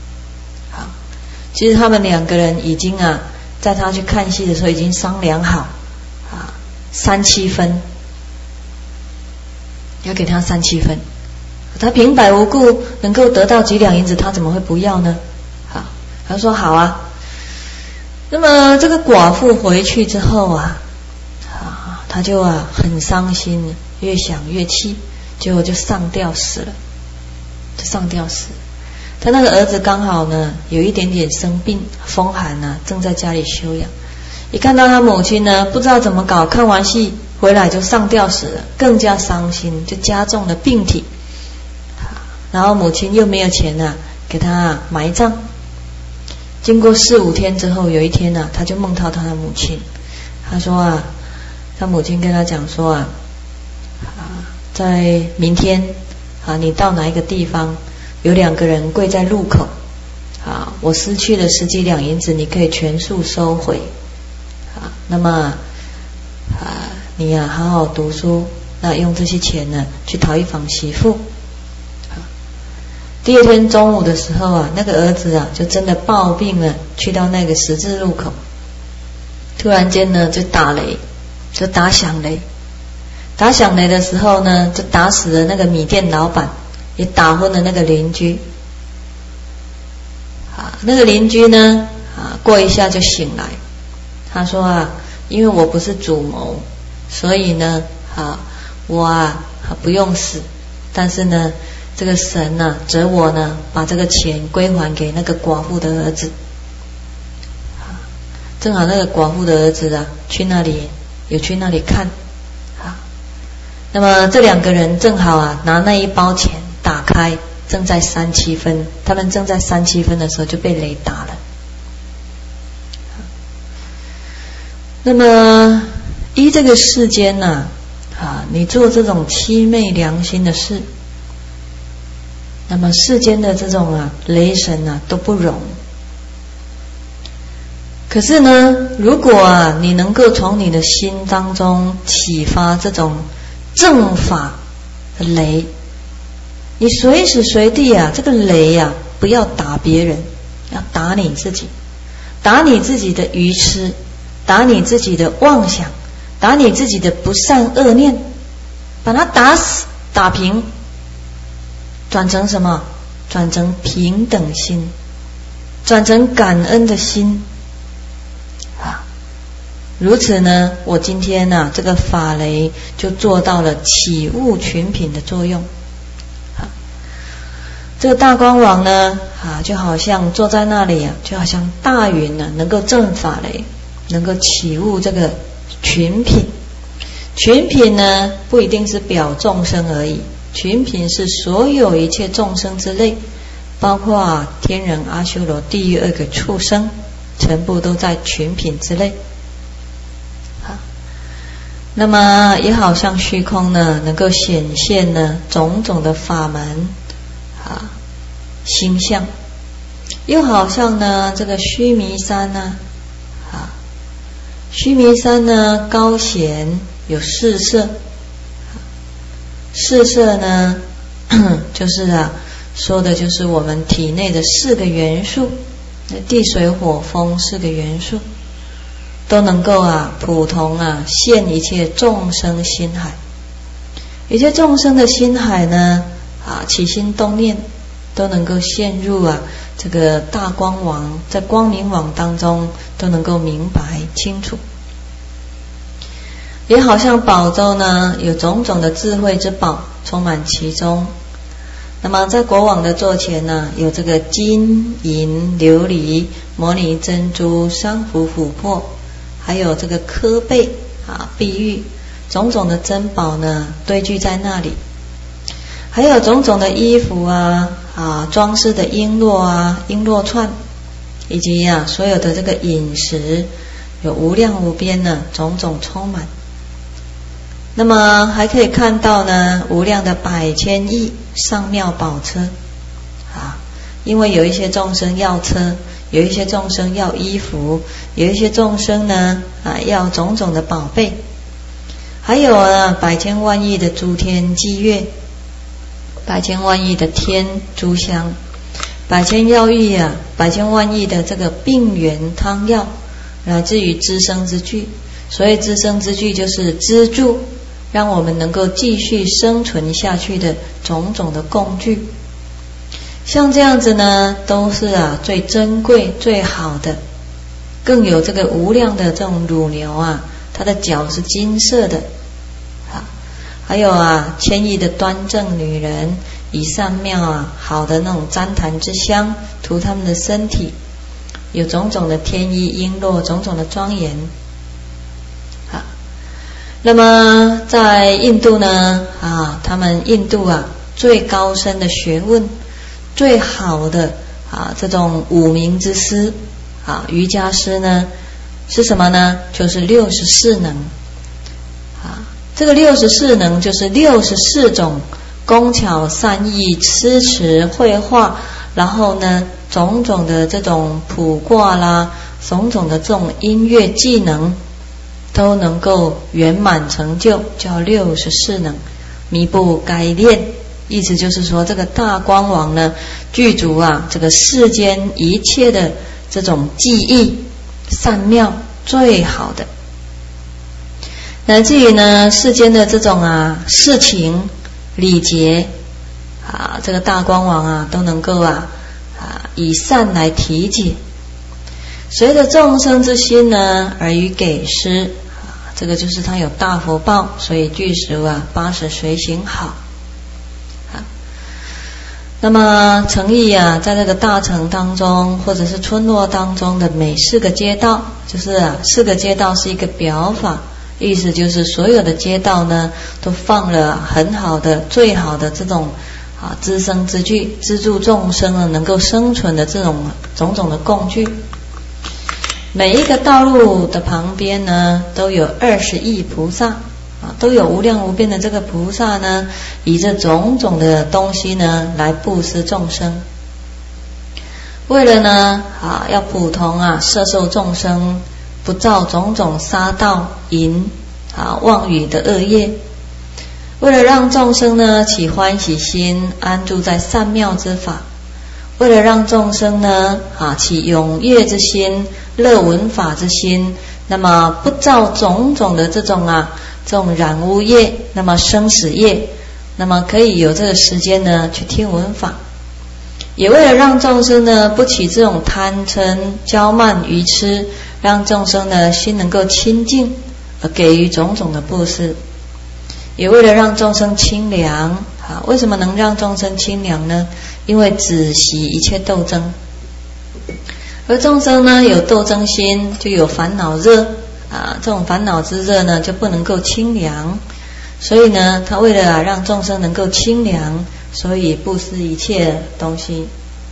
其实他们2个人已经在他去看戏的时候已经商量好3-7分，要给他3-7分。他平白无故能够得到几两银子，他怎么会不要呢？ 他说好啊。那么这个寡妇回去之后啊，他就很伤心，越想越气，结果就上吊死了，他那个儿子刚好呢有一点点生病，风寒啊，正在家里休养。一看到他母亲呢，不知道怎么搞，看完戏回来就上吊死了，更加伤心，就加重了病体。然后母亲又没有钱给他埋葬。经过4、5天之后，有一天他就梦到他的母亲。他说他母亲跟他讲说在明天你到哪一个地方，有2个人跪在路口我失去了10几两银子，你可以全数收回那么你好好读书，那用这些钱呢去讨一房媳妇。第2天中午的时候那个儿子就真的抱病了，去到那个十字路口，突然间呢就打雷，就打响雷的时候呢，就打死了那个米店老板，也打昏了那个邻居。那个邻居呢过一下就醒来，他说因为我不是主谋，所以呢我不用死，但是呢这个神责我呢把这个钱归还给那个寡妇的儿子。正好那个寡妇的儿子去那里看那么这2个人正好拿那一包钱打开，正在3、7分，他们正在3、7分的时候就被雷打了。那么依这个世间你做这种欺昧良心的事，那么世间的这种雷神都不容。可是呢，如果你能够从你的心当中启发这种正法的雷，你随时随地这个雷不要打别人，要打你自己，打你自己的愚痴，打你自己的妄想，打你自己的不善恶念，把它打死打平，转成什么？转成平等心，转成感恩的心如此呢，我今天这个法雷就做到了起悟群品的作用。这个大光王呢就好像坐在那里就好像大云能够正法雷，能够起悟这个群品。群品呢不一定是表众生而已，群品是所有一切众生之类，包括天人、阿修罗、地狱、恶鬼、畜生，全部都在群品之类。那么也好像虚空呢能够显现呢种种的法门形象，又好像呢这个须弥山须弥山呢高显有4色，4色呢就是说的就是我们体内的4个元素，地水火风4个元素都能够普通现一切众生心海。一切众生的心海呢起心动念都能够陷入这个大光网，在光明网当中都能够明白清楚。也好像宝洲呢有种种的智慧之宝充满其中。那么在国王的座前呢有这个金银琉璃摩尼珍珠珊瑚琥珀，还有这个科贝碧玉，种种的珍宝呢堆聚在那里，还有种种的衣服装饰的璎珞璎珞串，以及所有的这个饮食，有无量无边呢种种充满。那么还可以看到呢无量的百千亿上妙宝车因为有一些众生要车，有一些众生要衣服，有一些众生呢要种种的宝贝，还有百千万亿的诸天伎乐，百千万亿的天诸香，百千药亿百千万亿的这个病源汤药，来自于资生之具。所以资生之具就是资助让我们能够继续生存下去的种种的工具。 像这样子呢，都是最珍贵最好的，更有这个无量的这种乳牛它的脚是金色的还有千亿的端正女人，以善妙好的那种旃檀之香涂他们的身体，有种种的天衣璎珞，种种的庄严。那么在印度呢他们印度最高深的学问，最好的这种五明之师瑜伽师呢是什么呢？就是64能这个64能就是64种工巧善艺诗词绘画，然后呢种种的这种卜卦啦，种种的这种音乐技能都能够圆满成就，叫64能，弥不该练。意思就是说，这个大光王呢具足这个世间一切的这种技艺善妙最好的，乃至于呢世间的这种事情礼节这个大光王都能够以善来体解，随着众生之心呢而予给施这个就是他有大福报，所以具足80随行好。那么诚意在这个大城当中或者是村落当中的每4个街道，就是4个街道是一个表法，意思就是所有的街道呢都放了很好的最好的这种资生之具，资助众生呢能够生存的这种种种的供具。每一个道路的旁边呢都有20亿菩萨都有无量无边的这个菩萨呢，以这种种的东西呢来布施众生，为了呢要普通摄受众生，不造种种杀盗淫妄语的恶业，为了让众生呢起欢喜心，安住在善妙之法，为了让众生呢起踊跃之心，乐闻法之心，那么不造种种的这种染污业，那么生死业，那么可以有这个时间呢去听闻法，也为了让众生呢不起这种贪嗔骄慢愚痴，让众生呢心能够清净，而给予种种的布施，也为了让众生清凉为什么能让众生清凉呢？因为止息一切斗争，而众生呢有斗争心，就有烦恼热这种烦恼之热呢就不能够清凉，所以呢他为了让众生能够清凉，所以布施一切东西，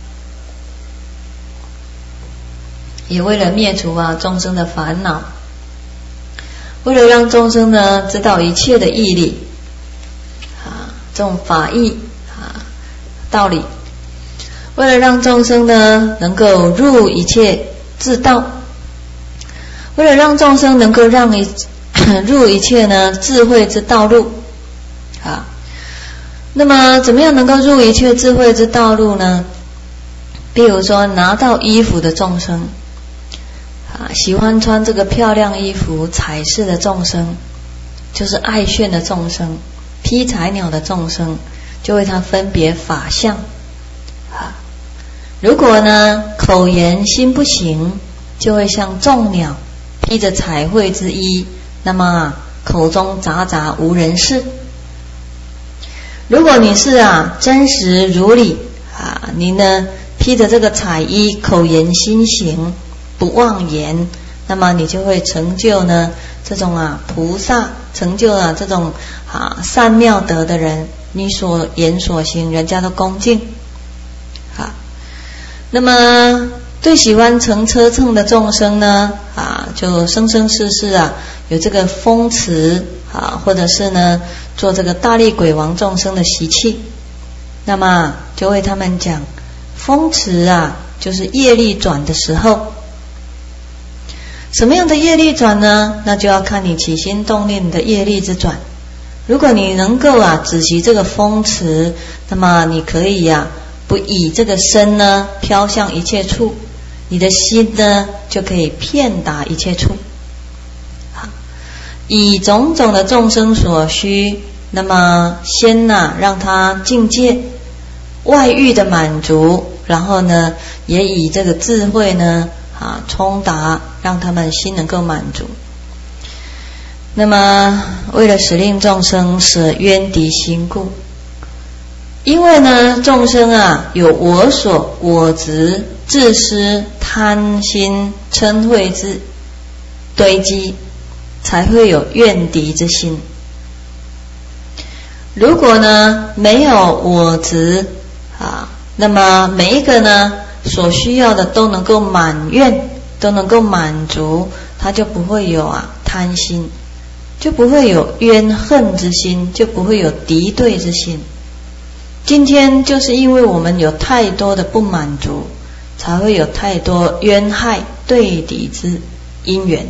也为了灭除众生的烦恼，为了让众生呢知道一切的义理这种法义道理，为了让众生呢能够入一切智道，为了让众生能够入一切呢智慧之道路那么怎么样能够入一切智慧之道路呢？比如说拿到衣服的众生喜欢穿这个漂亮衣服彩饰的众生，就是爱炫的众生，披彩鸟的众生，就为他分别法相如果呢口言心不行，就会像众鸟披着彩绘之衣，那么口中杂杂无人事。如果你是真实如理你呢披着这个彩衣，口言心行不妄言，那么你就会成就呢这种菩萨，成就这种善妙德的人，你所言所行人家都恭敬那么对喜欢乘车乘的众生呢就生生世世有这个风驰或者是呢做这个大力鬼王众生的习气，那么就为他们讲风驰就是业力转的时候。什么样的业力转呢？那就要看你起心动念的业力之转。如果你能够止息这个风驰，那么你可以不以这个身呢飘向一切处，你的心呢就可以遍达一切处以种种的众生所需，那么先让他境界外欲的满足，然后呢，也以这个智慧呢充达，让他们心能够满足。那么为了使令众生舍冤敌心故，因为呢众生有我所、我执、自私、贪心、嗔恚之堆积，才会有怨敌之心。如果呢没有我执那么每一个呢所需要的都能够满愿，都能够满足，他就不会有贪心，就不会有冤恨之心，就不会有敌对之心。今天就是因为我们有太多的不满足，才会有太多冤害对敌之因缘。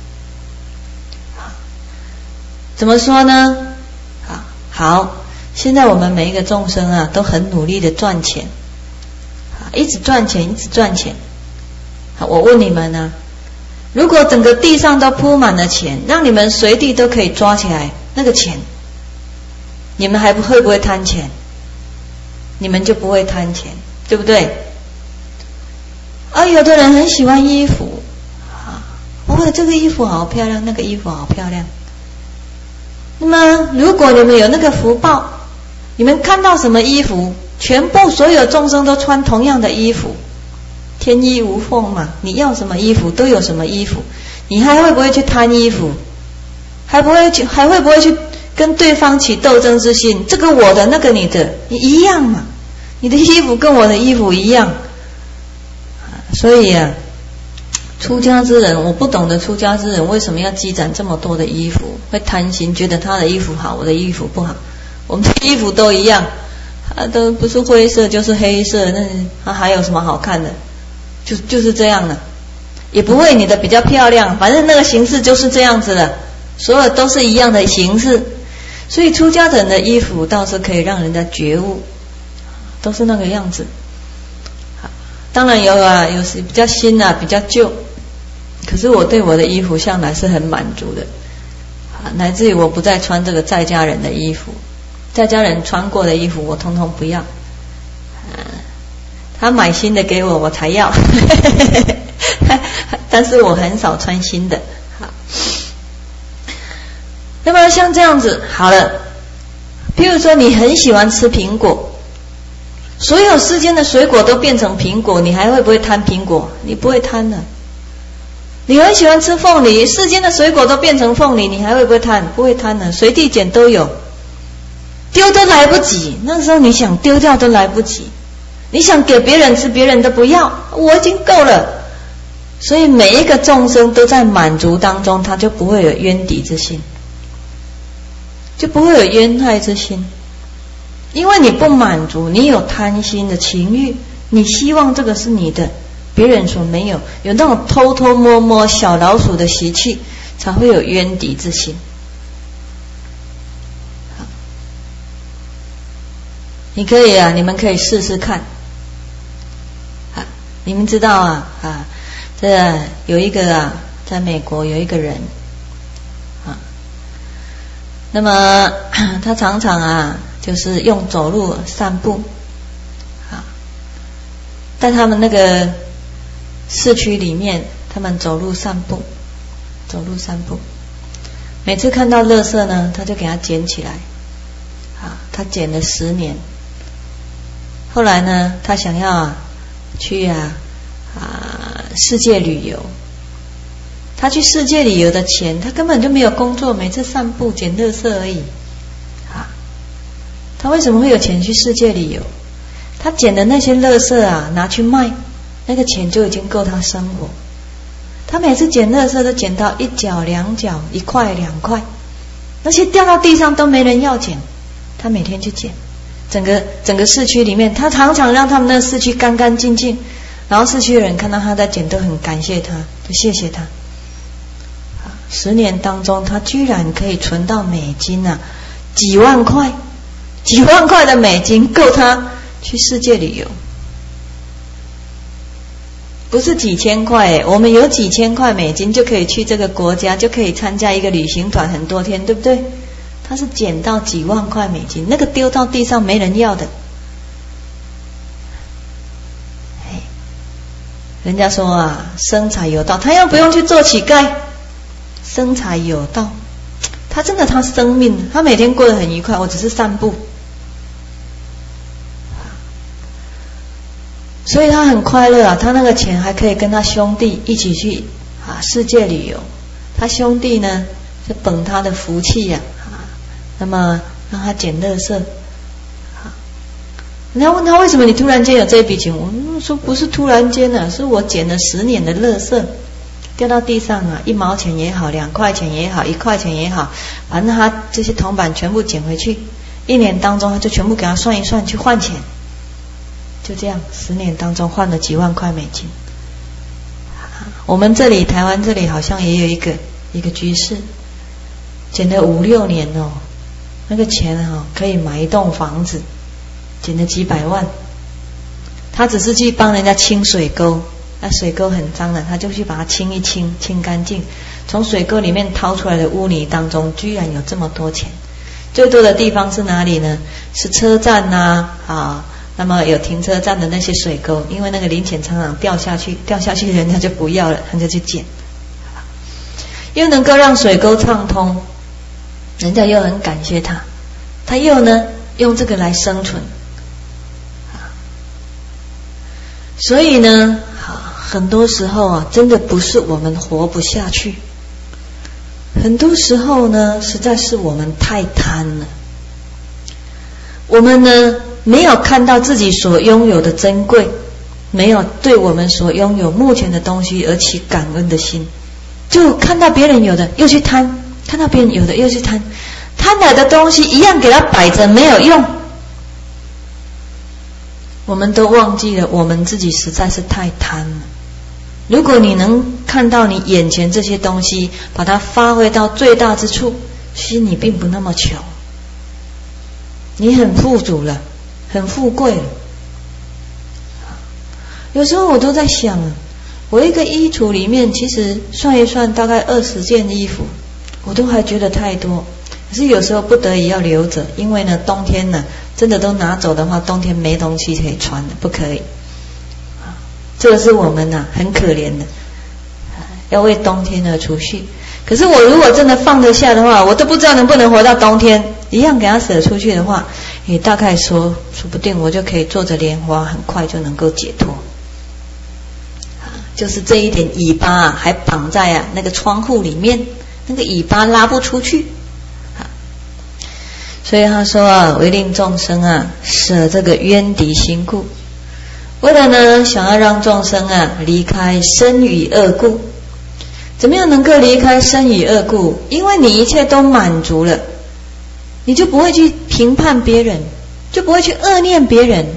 怎么说呢？好，现在我们每一个众生都很努力的赚钱，一直赚钱，一直赚钱。我问你们如果整个地上都铺满了钱，让你们随地都可以抓起来那个钱，你们还会不会贪钱？你们就不会贪钱，对不对？有的人很喜欢衣服这个衣服好漂亮，那个衣服好漂亮。那么如果你们有那个福报，你们看到什么衣服，全部所有众生都穿同样的衣服，天衣无缝嘛，你要什么衣服都有什么衣服，你还会不会去贪衣服？还会不会去跟对方起斗争之心？这个我的，那个你的，你一样嘛，你的衣服跟我的衣服一样。所以出家之人，我不懂得出家之人为什么要积攒这么多的衣服，会贪心，觉得他的衣服好，我的衣服不好。我们的衣服都一样，都不是灰色就是黑色，那还有什么好看的？就是这样的，也不会你的比较漂亮，反正那个形式就是这样子的，所有都是一样的形式。所以出家人的衣服倒是可以让人家觉悟，都是那个样子。当然有时比较新比较旧，可是我对我的衣服向来是很满足的，乃至于我不再穿这个在家人的衣服，在家人穿过的衣服我通通不要，他买新的给我才要但是我很少穿新的。那么像这样子好了，譬如说你很喜欢吃苹果，所有世间的水果都变成苹果，你还会不会贪苹果？你不会贪的。你很喜欢吃凤梨，世间的水果都变成凤梨，你还会不会贪？不会贪的，随地捡都有，丢都来不及。那时候你想丢掉都来不及，你想给别人吃，别人都不要，我已经够了。所以每一个众生都在满足当中，他就不会有冤敌之心，就不会有冤害之心。因为你不满足，你有贪心的情欲，你希望这个是你的，别人所没有，有那种偷偷摸摸小老鼠的习气，才会有冤敌之心。你可以你们可以试试看。你们知道这有一个在美国有一个人那么他常常就是用走路散步在他们那个市区里面，他们走路散步，每次看到垃圾呢，他就给他捡起来他捡了10年。后来呢，他想要去世界旅游，他去世界旅游的钱，他根本就没有工作，每次散步捡垃圾而已他为什么会有钱去世界旅游？他捡的那些垃圾拿去卖，那个钱就已经够他生活。他每次捡垃圾都捡到1角2角1块2块，那些掉到地上都没人要捡，他每天去捡。整个市区里面，他常常让他们那市区干干净净，然后市区的人看到他在捡都很感谢他，就谢谢他。10年当中，他居然可以存到美金几万块的美金，够他去世界旅游。不是几千块我们有几千块美金就可以去这个国家，就可以参加一个旅行团很多天，对不对？他是捡到几万块美金，那个丢到地上没人要的人家说啊，生财有道，他又不用去做乞丐，生财有道，他真的他生命，他每天过得很愉快，我只是散步，所以他很快乐啊，他那个钱还可以跟他兄弟一起去世界旅游，他兄弟呢就捧他的福气呀，那么让他捡垃圾。人家问他为什么你突然间有这一笔钱？我说不是突然间的，是我捡了10年的垃圾，掉到地上啊，1毛钱也好，2块钱也好，1块钱也好，反正他这些铜板全部捡回去，1年当中他就全部给他算一算去换钱，就这样10年当中换了几万块美金。我们这里台湾这里好像也有一个居士，捡了5、6年哦，那个钱可以买一栋房子，捡了几百万。他只是去帮人家清水沟，那水沟很脏的，他就去把它清一清，清干净，从水沟里面掏出来的污泥当中居然有这么多钱。最多的地方是哪里呢？是车站那么有停车站的那些水沟，因为那个零钱常常掉下去人家就不要了，他就去捡，又能够让水沟畅通，人家又很感谢他，他又呢用这个来生存。所以呢很多时候真的不是我们活不下去，很多时候呢实在是我们太贪了，我们呢没有看到自己所拥有的珍贵，没有对我们所拥有目前的东西而起感恩的心，就看到别人有的又去贪，看到别人有的又去贪，贪来的东西一样给它摆着没有用，我们都忘记了我们自己实在是太贪了。如果你能看到你眼前这些东西，把它发挥到最大之处，其实你并不那么穷，你很富足了，很富贵了。有时候我都在想，我一个衣橱里面其实算一算大概20件衣服，我都还觉得太多，可是有时候不得已要留着，因为呢冬天呢真的都拿走的话，冬天没东西可以穿的，不可以。这个是我们很可怜的，要为冬天而储蓄。可是我如果真的放得下的话，我都不知道能不能活到冬天，一样给它舍出去的话，也大概说不定我就可以坐着莲花，很快就能够解脱。就是这一点尾巴还绑在那个窗户里面，那个尾巴拉不出去。所以他说为令众生舍这个冤敌心故，为了呢想要让众生离开生与恶故。怎么样能够离开生与恶故？因为你一切都满足了，你就不会去评判别人，就不会去恶念别人。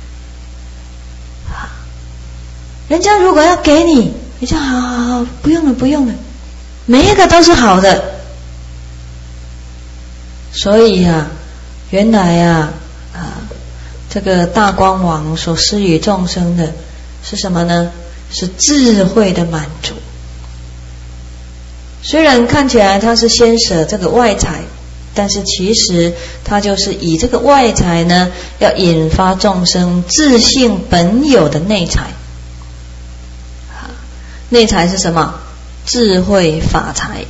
人家如果要给你，你就好，不用了，每一个都是好的。所以原来这个大光王所施予众生的是什么呢？是智慧的满足。虽然看起来他是先舍这个外财，但是其实他就是以这个外财呢，要引发众生自性本有的内财。内财是什么？智慧法财。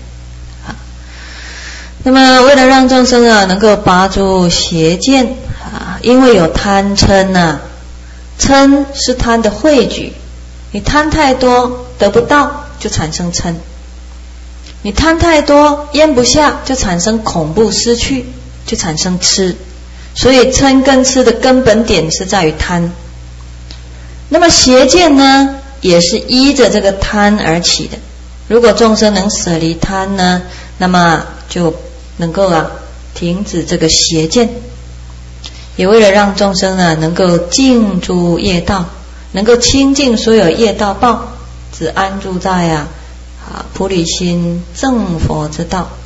那么为了让众生能够拔除邪见因为有贪嗔嗔是贪的汇聚，你贪太多得不到就产生嗔，你贪太多咽不下就产生恐怖失去，就产生痴。所以嗔跟痴的根本点是在于贪。那么邪见呢也是依着这个贪而起的。如果众生能舍离贪呢，那么就能够停止这个邪见。也为了让众生能够净诸业道，能够清净所有业道报，只安住在菩提心正佛之道。